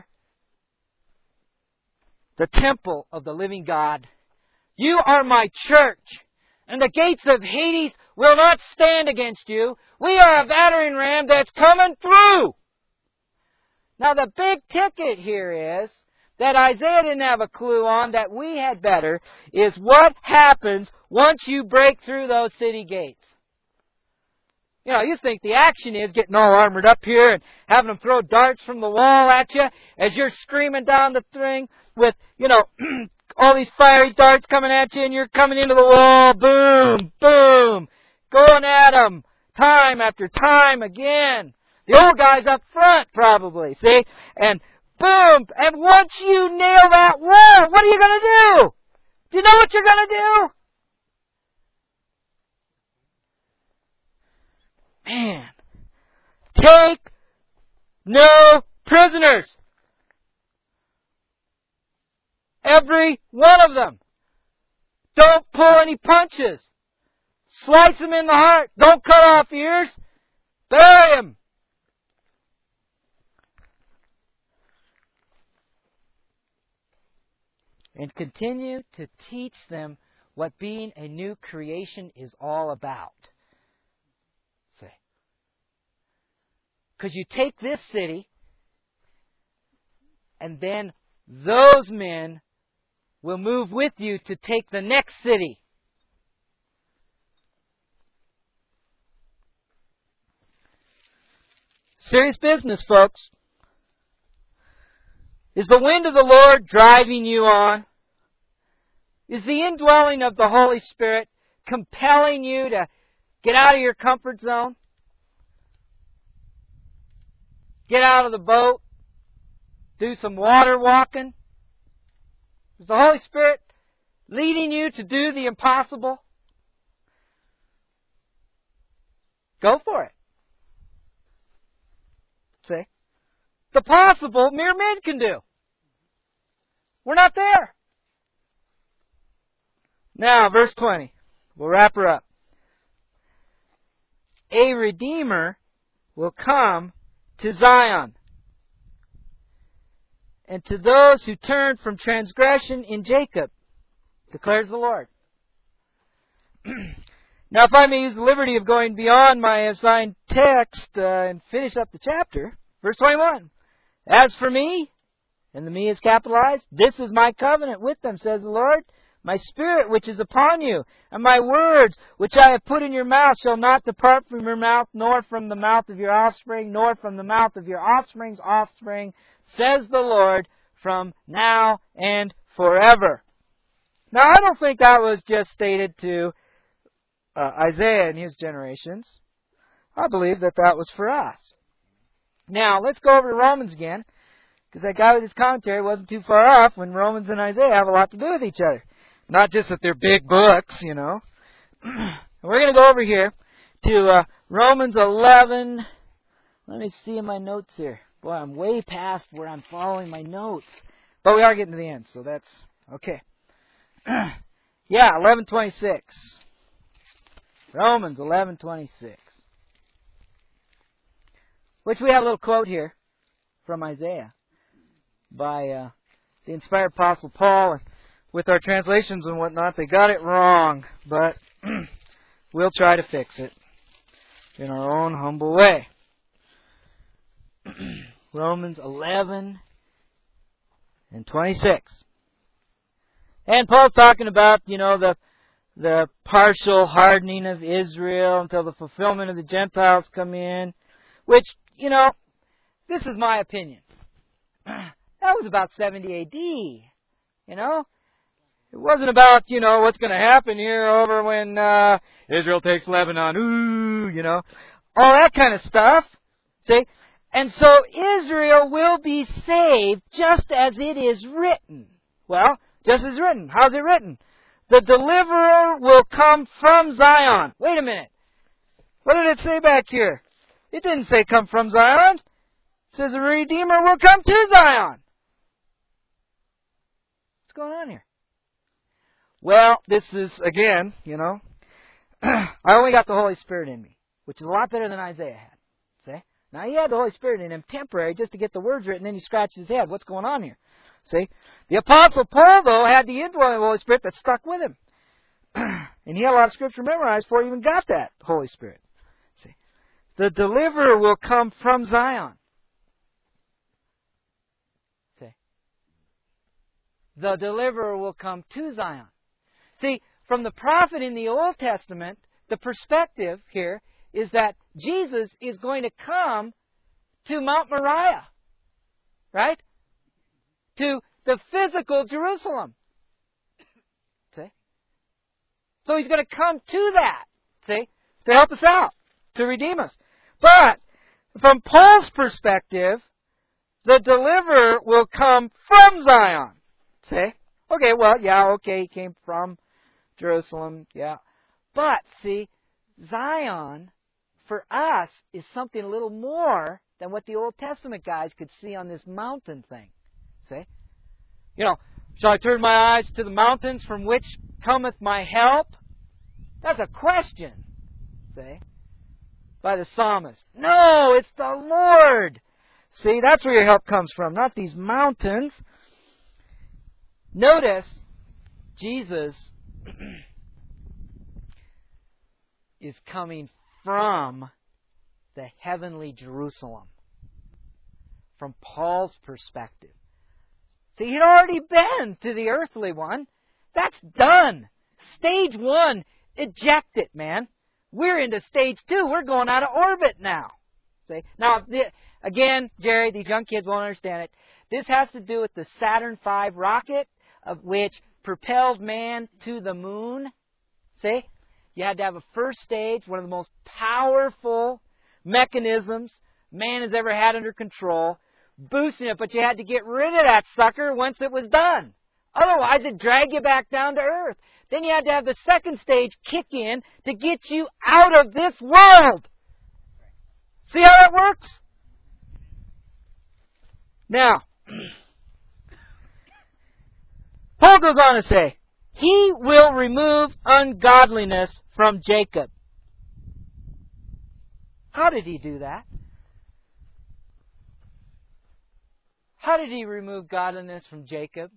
[SPEAKER 1] the temple of the living God. You are my church. And the gates of Hades will not stand against you. We are a battering ram that's coming through. Now the big ticket here is, that Isaiah didn't have a clue on, that we had better, is what happens once you break through those city gates. You know, you think the action is getting all armored up here and having them throw darts from the wall at you as you're screaming down the thing with, all these fiery darts coming at you and you're coming into the wall, boom, boom, going at them time after time again. The old guy's up front probably, see? And boom, and once you nail that wall, what are you going to do? Do you know what you're going to do? Man, take no prisoners. Every one of them. Don't pull any punches. Slice them in the heart. Don't cut off ears. Bury them. And continue to teach them what being a new creation is all about. Say. Because you take this city, and then those men will move with you to take the next city. Serious business, folks. Is the wind of the Lord driving you on? Is the indwelling of the Holy Spirit compelling you to get out of your comfort zone? Get out of the boat? Do some water walking? Is the Holy Spirit leading you to do the impossible? Go for it. See? The possible mere men can do. We're not there. Now, verse 20. We'll wrap her up. A Redeemer will come to Zion, and to those who turn from transgression in Jacob, declares the Lord. Now, if I may use the liberty of going beyond my assigned text and finish up the chapter, verse 21. As for me, and the me is capitalized, this is my covenant with them, says the Lord. My spirit which is upon you, and my words which I have put in your mouth shall not depart from your mouth, nor from the mouth of your offspring, nor from the mouth of your offspring's offspring, says the Lord, from now and forever. Now, I don't think that was just stated to Isaiah and his generations. I believe that was for us. Now, let's go over to Romans again, because that guy with his commentary wasn't too far off when Romans and Isaiah have a lot to do with each other. Not just that they're big books, We're going to go over here to Romans 11. Let me see in my notes here. Boy, I'm way past where I'm following my notes. But we are getting to the end, so that's okay. 11:26. Romans 11:26. Which we have a little quote here from Isaiah by the inspired Apostle Paul. With our translations and whatnot, they got it wrong, but we'll try to fix it in our own humble way. Romans 11 and 26. And Paul's talking about, the partial hardening of Israel until the fulfillment of the Gentiles come in, which, this is my opinion. That was about 70 A.D., It wasn't about, what's going to happen here over when Israel takes Lebanon, all that kind of stuff. See? And so Israel will be saved just as it is written. Well, just as written. How's it written? The deliverer will come from Zion. Wait a minute. What did it say back here? It didn't say come from Zion. It says the Redeemer will come to Zion. What's going on here? Well, this is, again, I only got the Holy Spirit in me, which is a lot better than Isaiah had. See? Now, he had the Holy Spirit in him temporary just to get the words written, and then he scratched his head. What's going on here? See? The Apostle Paul, though, had the indwelling of the Holy Spirit that stuck with him. And he had a lot of Scripture memorized before he even got that Holy Spirit. See? The deliverer will come from Zion. See? The deliverer will come to Zion. See, from the prophet in the Old Testament, the perspective here is that Jesus is going to come to Mount Moriah, right? To the physical Jerusalem. See? So he's going to come to that, see, to help us out, to redeem us. But from Paul's perspective, the deliverer will come from Zion. See? Okay, well, he came from Jerusalem, yeah. But, see, Zion, for us, is something a little more than what the Old Testament guys could see on this mountain thing. See? Shall I turn my eyes to the mountains from which cometh my help? That's a question, see, by the psalmist. No, it's the Lord. See, that's where your help comes from, not these mountains. Notice, Jesus is coming from the heavenly Jerusalem, from Paul's perspective. See, he'd already been to the earthly one. That's done. Stage 1, eject it, man. We're into stage 2. We're going out of orbit now. See? Now, again, Jerry, these young kids won't understand it. This has to do with the Saturn V rocket, of which propelled man to the moon. See? You had to have a first stage, one of the most powerful mechanisms man has ever had under control, boosting it, but you had to get rid of that sucker once it was done. Otherwise, it'd drag you back down to earth. Then you had to have the second stage kick in to get you out of this world. See how that works? Now, Paul goes on to say, He will remove ungodliness from Jacob. How did He do that? How did He remove godliness from Jacob?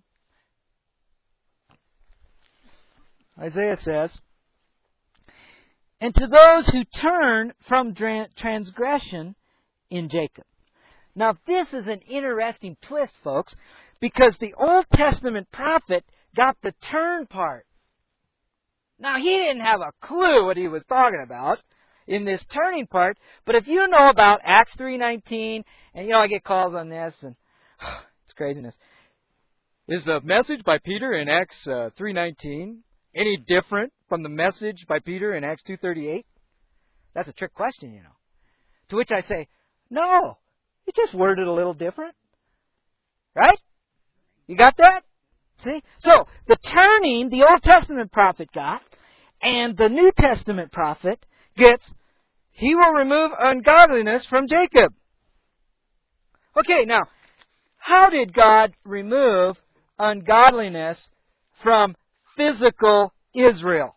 [SPEAKER 1] Isaiah says, and to those who turn from transgression in Jacob. Now, this is an interesting twist, folks, because the Old Testament prophet got the turn part. Now, he didn't have a clue what he was talking about in this turning part, but if you know about Acts 3:19, and I get calls on this, and it's craziness. Is the message by Peter in Acts 3:19 any different from the message by Peter in Acts 2:38? That's a trick question, To which I say, no, it's just worded a little different. Right? You got that? See? So, the turning the Old Testament prophet got, and the New Testament prophet gets, He will remove ungodliness from Jacob. Okay, now, how did God remove ungodliness from physical Israel?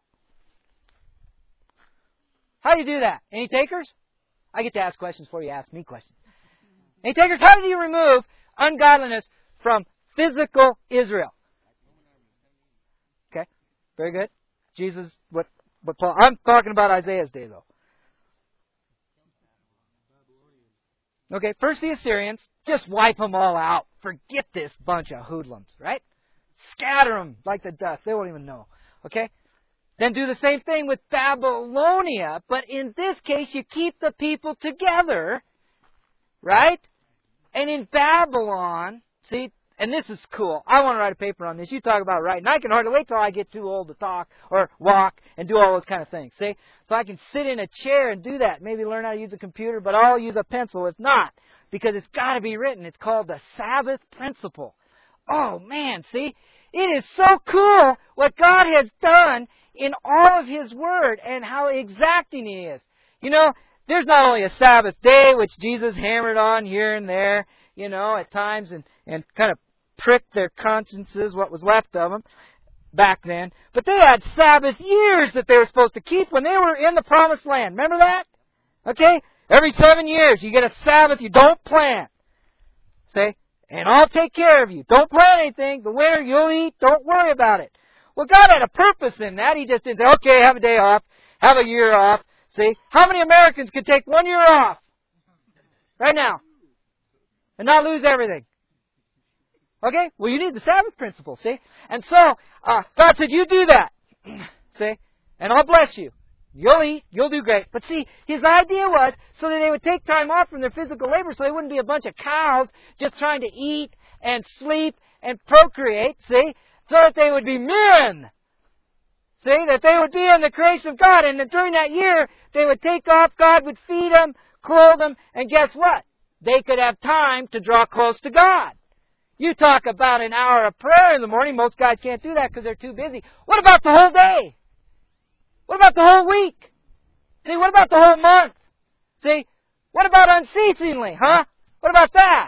[SPEAKER 1] How do you do that? Any takers? I get to ask questions before you ask me questions. Any takers? How do you remove ungodliness from physical Israel? Okay, very good. Jesus, what Paul? I'm talking about Isaiah's day, though. Okay, first the Assyrians, just wipe them all out. Forget this bunch of hoodlums, right? Scatter them like the dust. They won't even know. Okay? Then do the same thing with Babylonia, but in this case you keep the people together, right? And in Babylon, see, and this is cool. I want to write a paper on this. You talk about writing. I can hardly wait till I get too old to talk or walk and do all those kind of things. See? So I can sit in a chair and do that. Maybe learn how to use a computer, but I'll use a pencil if not. Because it's got to be written. It's called the Sabbath Principle. Oh, man, see? It is so cool what God has done in all of His Word and how exacting He is. You know, there's not only a Sabbath day, which Jesus hammered on here and there, you know, at times and kind of pricked their consciences, what was left of them back then. But they had Sabbath years that they were supposed to keep when they were in the Promised Land. Remember that? Okay? Every 7 years you get a Sabbath you don't plant. See? And I'll take care of you. Don't plant anything. The winter you'll eat. Don't worry about it. Well, God had a purpose in that. He just didn't say, okay, have a day off. Have a year off. See? How many Americans could take 1 year off? Right now. And not lose everything. Okay? Well, you need the Sabbath principle, see? And so, God said, you do that. See? And I'll bless you. You'll eat. You'll do great. But see, His idea was so that they would take time off from their physical labor so they wouldn't be a bunch of cows just trying to eat and sleep and procreate, see? So that they would be men. See? That they would be in the creation of God. And that during that year, they would take off. God would feed them, clothe them, and guess what? They could have time to draw close to God. You talk about an hour of prayer in the morning. Most guys can't do that because they're too busy. What about the whole day? What about the whole week? See, what about the whole month? See, what about unceasingly, huh? What about that?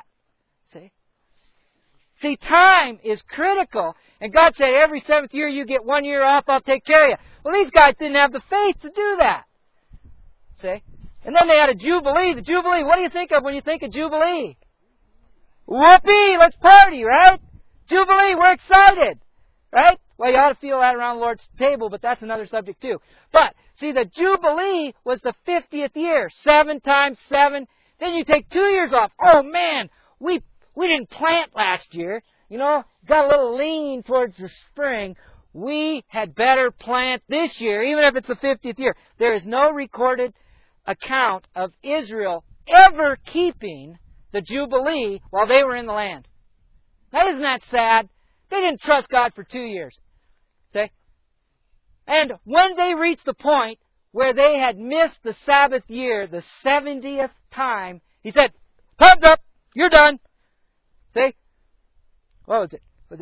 [SPEAKER 1] See, time is critical. And God said, every 7th year you get 1 year off, I'll take care of you. Well, these guys didn't have the faith to do that. See? And then they had a Jubilee. The Jubilee, what do you think of when you think of Jubilee? Whoopee, let's party, right? Jubilee, we're excited, right? Well, you ought to feel that around the Lord's table, but that's another subject too. But, see, the Jubilee was the 50th year. 7 times 7. Then you take 2 years off. Oh, man, we didn't plant last year. You know, got a little lean towards the spring. We had better plant this year, even if it's the 50th year. There is no recorded account of Israel ever keeping the Jubilee while they were in the land. Now, isn't that sad? They didn't trust God for 2 years. See? And when they reached the point where they had missed the Sabbath year, the 70th time, He said, time's up, you're done. See? What was it?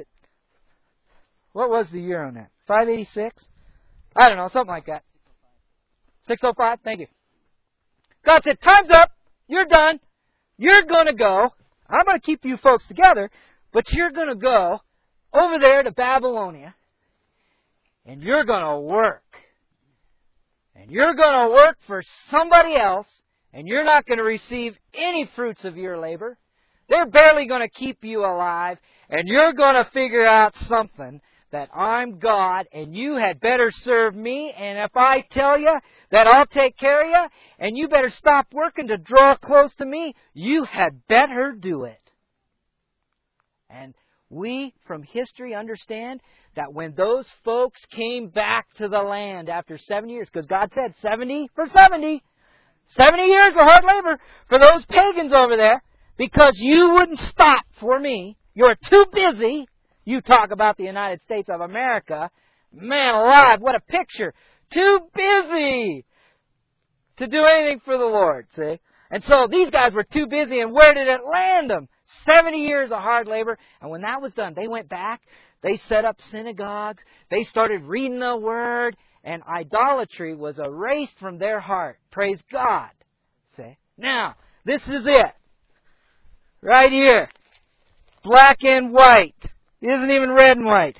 [SPEAKER 1] What was the year on that? 586? I don't know, something like that. 605? Thank you. God said, time's up, you're done. You're going to go. I'm going to keep you folks together, but you're going to go over there to Babylonia, and you're going to work. And you're going to work for somebody else, and you're not going to receive any fruits of your labor. They're barely going to keep you alive, and you're going to figure out something that I'm God, and you had better serve me, and if I tell you that I'll take care of you, and you better stop working to draw close to me, you had better do it. And we, from history, understand that when those folks came back to the land after 7 years, because God said 70 for 70, 70 years of hard labor for those pagans over there, because you wouldn't stop for me. You're too busy. You talk about the United States of America. Man alive, what a picture. Too busy to do anything for the Lord, see? And so these guys were too busy, and where did it land them? 70 years of hard labor. And when that was done, they went back. They set up synagogues. They started reading the Word. And idolatry was erased from their heart. Praise God. See? Now, this is it. Right here. Black and white. It isn't even red and white.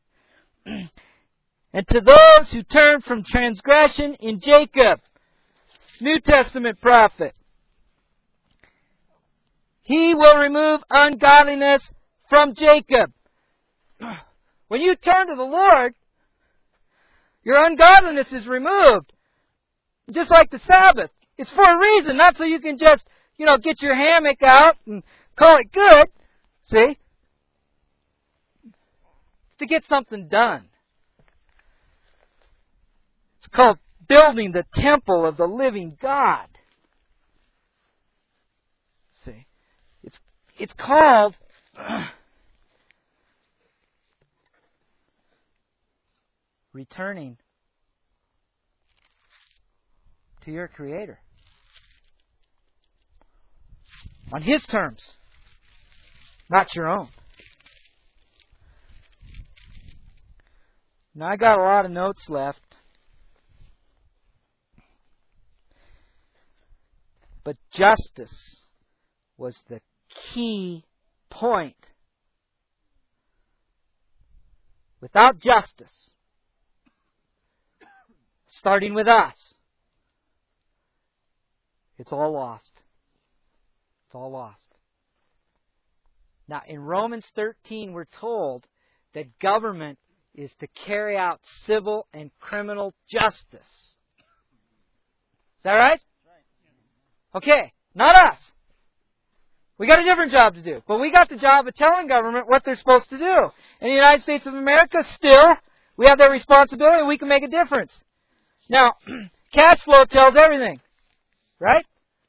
[SPEAKER 1] And to those who turn from transgression in Jacob, New Testament prophet, He will remove ungodliness from Jacob. When you turn to the Lord, your ungodliness is removed. Just like the Sabbath. It's for a reason, not so you can just, get your hammock out and call it good. See? It's to get something done. It's called building the temple of the living God. See? It's called returning to your Creator on His terms, not your own. Now, I got a lot of notes left, but justice was the key point. Without justice, starting with us, it's all lost. It's all lost. Now, in Romans 13, we're told that government is to carry out civil and criminal justice. Is that right? Okay, not us. We got a different job to do. But we got the job of telling government what they're supposed to do. In the United States of America, still, we have that responsibility and we can make a difference. Now, cash flow tells everything. Right?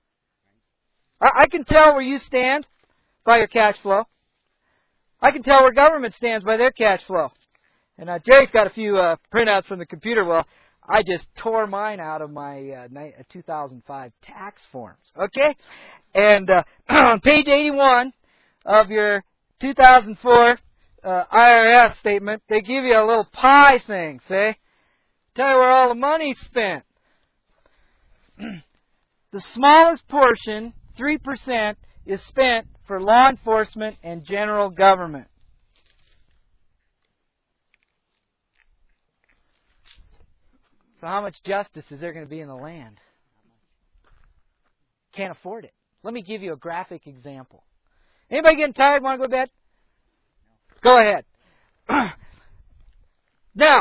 [SPEAKER 1] I can tell where you stand by your cash flow. I can tell where government stands by their cash flow. And Jerry's got a few printouts from the computer. Well, I just tore mine out of my 2005 tax forms. Okay? And on page 81 of your 2004 IRS statement, they give you a little pie thing, see? Tell you where all the money's spent. The smallest portion, 3%, is spent for law enforcement and general government. So how much justice is there going to be in the land? Can't afford it. Let me give you a graphic example. Anybody getting tired, want to go to bed? Go ahead. Now,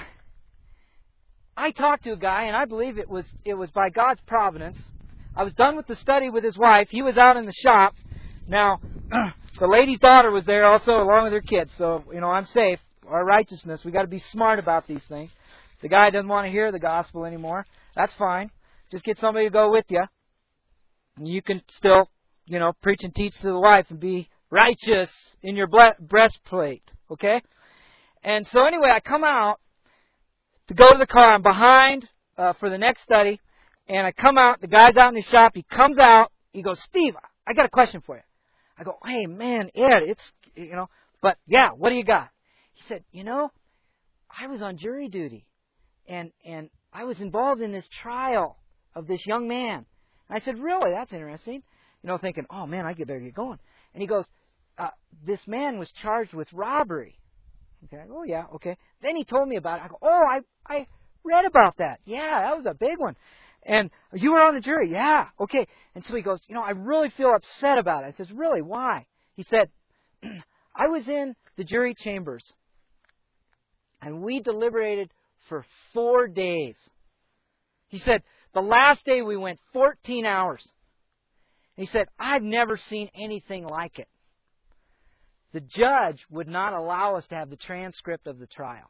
[SPEAKER 1] I talked to a guy, and I believe it was by God's providence. I was done with the study with his wife. He was out in the shop. Now, the lady's daughter was there also, along with her kids. So, I'm safe. Our righteousness, we got to be smart about these things. The guy doesn't want to hear the gospel anymore. That's fine. Just get somebody to go with you. And you can still, preach and teach to the wife and be righteous in your breastplate. Okay? And so anyway, I come out to go to the car. I'm behind for the next study. And I come out. The guy's out in the shop. He comes out. He goes, Steve, I got a question for you. I go, hey, man, Ed, it's, but yeah, what do you got? He said, I was on jury duty. And I was involved in this trial of this young man. And I said, really? That's interesting. Thinking, oh, man, I better get going. And he goes, this man was charged with robbery. Okay, I go, oh, yeah, okay. Then he told me about it. I go, oh, I read about that. Yeah, that was a big one. And you were on the jury. Yeah, okay. And so he goes, I really feel upset about it. I says, really, why? He said, I was in the jury chambers, and we deliberated for 4 days. He said, the last day we went 14 hours. He said, I've never seen anything like it. The judge would not allow us to have the transcript of the trial.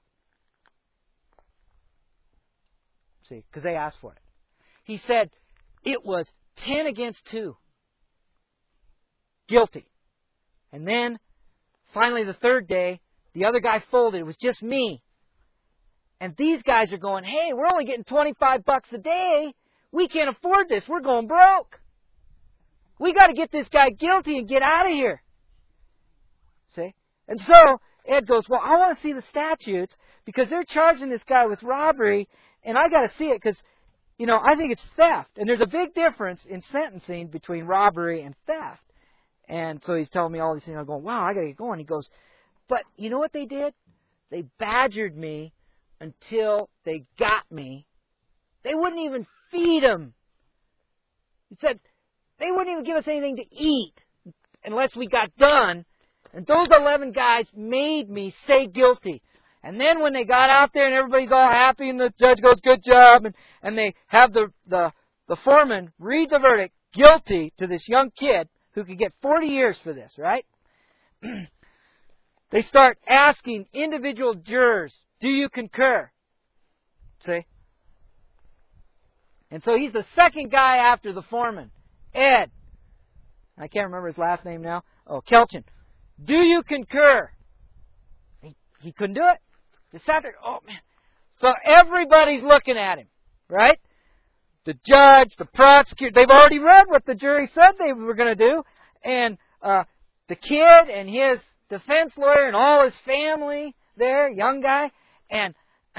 [SPEAKER 1] See, because they asked for it. He said, it was 10 against 2. Guilty. And then, finally the third day, the other guy folded. It was just me. And these guys are going, hey, we're only getting $25 a day. We can't afford this. We're going broke. We got to get this guy guilty and get out of here. See? And so Ed goes, well, I want to see the statutes because they're charging this guy with robbery, and I got to see it because, I think it's theft. And there's a big difference in sentencing between robbery and theft. And so he's telling me all these things. I'm going, wow, I got to get going. He goes, but you know what they did? They badgered me until they got me. They wouldn't even feed him. He said they wouldn't even give us anything to eat unless we got done. And those 11 guys made me say guilty. And then when they got out there and everybody's all happy and the judge goes, good job, and they have the foreman read the verdict, guilty to this young kid who could get 40 years for this, right? They start asking individual jurors, do you concur? See? And so he's the second guy after the foreman, Ed. I can't remember his last name now. Oh, Kelchin. Do you concur? He couldn't do it. Just sat there. Oh, man. So everybody's looking at him, right? The judge, the prosecutor, they've already read what the jury said they were going to do. And the kid and his defense lawyer and all his family there, young guy. And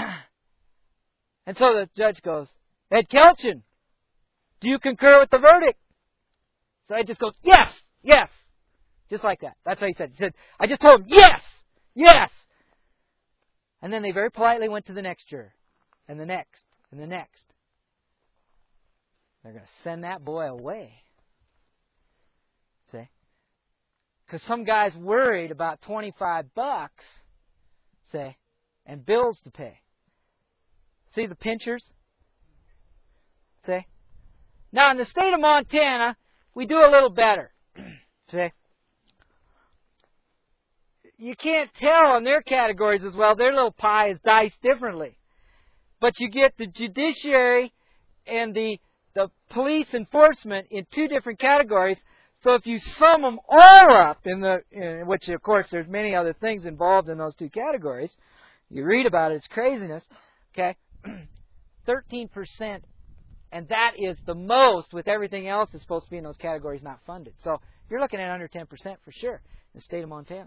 [SPEAKER 1] so the judge goes, Ed Kelchin, do you concur with the verdict? So Ed just goes, yes, yes. Just like that. That's how he said. He said, I just told him, yes, yes. And then they very politely went to the next juror. And the next. And the next. They're going to send that boy away. See? Because some guy's worried about $25, say, and bills to pay. See the pinchers? See? Now, in the state of Montana, we do a little better. See? You can't tell in their categories as well. Their little pie is diced differently. But you get the judiciary and the police enforcement in two different categories. So if you sum them all up, in which of course there's many other things involved in those two categories, you read about it, it's craziness. Okay, 13%, and that is the most with everything else that's supposed to be in those categories not funded. So you're looking at under 10% for sure in the state of Montana.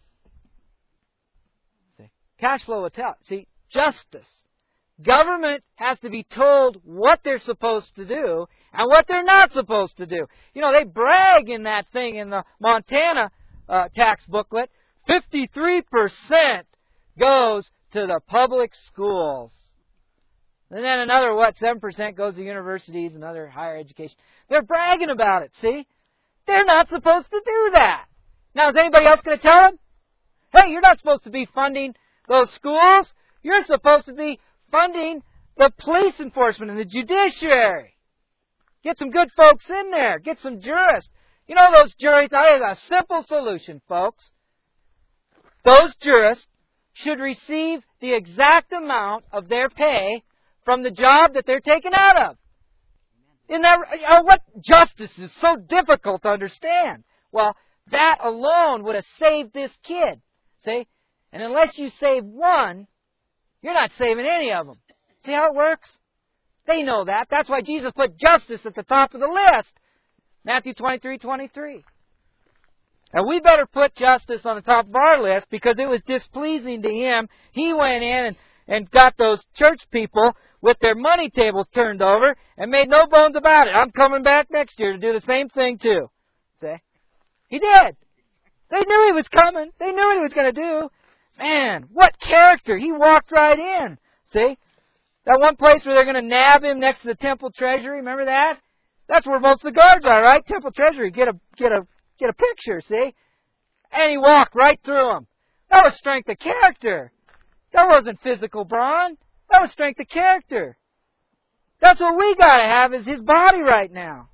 [SPEAKER 1] See, cash flow will tell. See, justice. Government has to be told what they're supposed to do and what they're not supposed to do. You know, they brag in that thing in the Montana tax booklet. 53% goes to the public schools. And then another, 7% goes to universities and other higher education. They're bragging about it, see? They're not supposed to do that. Now, is anybody else going to tell them? Hey, you're not supposed to be funding those schools. You're supposed to be funding the police enforcement and the judiciary. Get some good folks in there. Get some jurists. You know those juries, that is a simple solution, folks. Those jurists should receive the exact amount of their pay from the job that they're taken out of. What justice is so difficult to understand? Well, that alone would have saved this kid. See? And unless you save one, you're not saving any of them. See how it works? They know that. That's why Jesus put justice at the top of the list. Matthew 23:23. And we better put justice on the top of our list because it was displeasing to him. He went in and got those church people with their money tables turned over and made no bones about it. I'm coming back next year to do the same thing too. See? He did. They knew he was coming. They knew what he was going to do. Man, what character. He walked right in. See? That one place where they're going to nab him next to the temple treasury. Remember that? That's where most of the guards are, right? Temple treasury. Get a picture, see? And he walked right through them. That was strength of character. That wasn't physical brawn. That was strength of character. That's what we got to have is his body right now.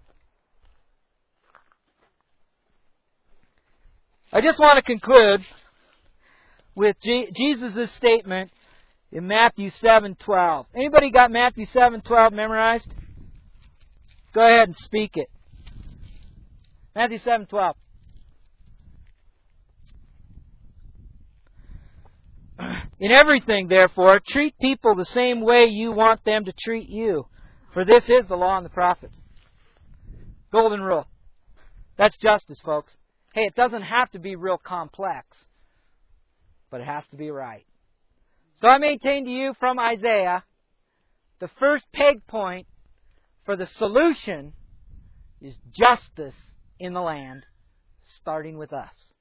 [SPEAKER 1] I just want to conclude with Jesus' statement in Matthew 7:12. Anybody got Matthew 7:12 memorized? Go ahead and speak it. Matthew 7:12. In everything, therefore, treat people the same way you want them to treat you. For this is the law and the prophets. Golden rule. That's justice, folks. Hey, it doesn't have to be real complex, but it has to be right. So I maintain to you from Isaiah, the first peg point for the solution is justice in the land, starting with us.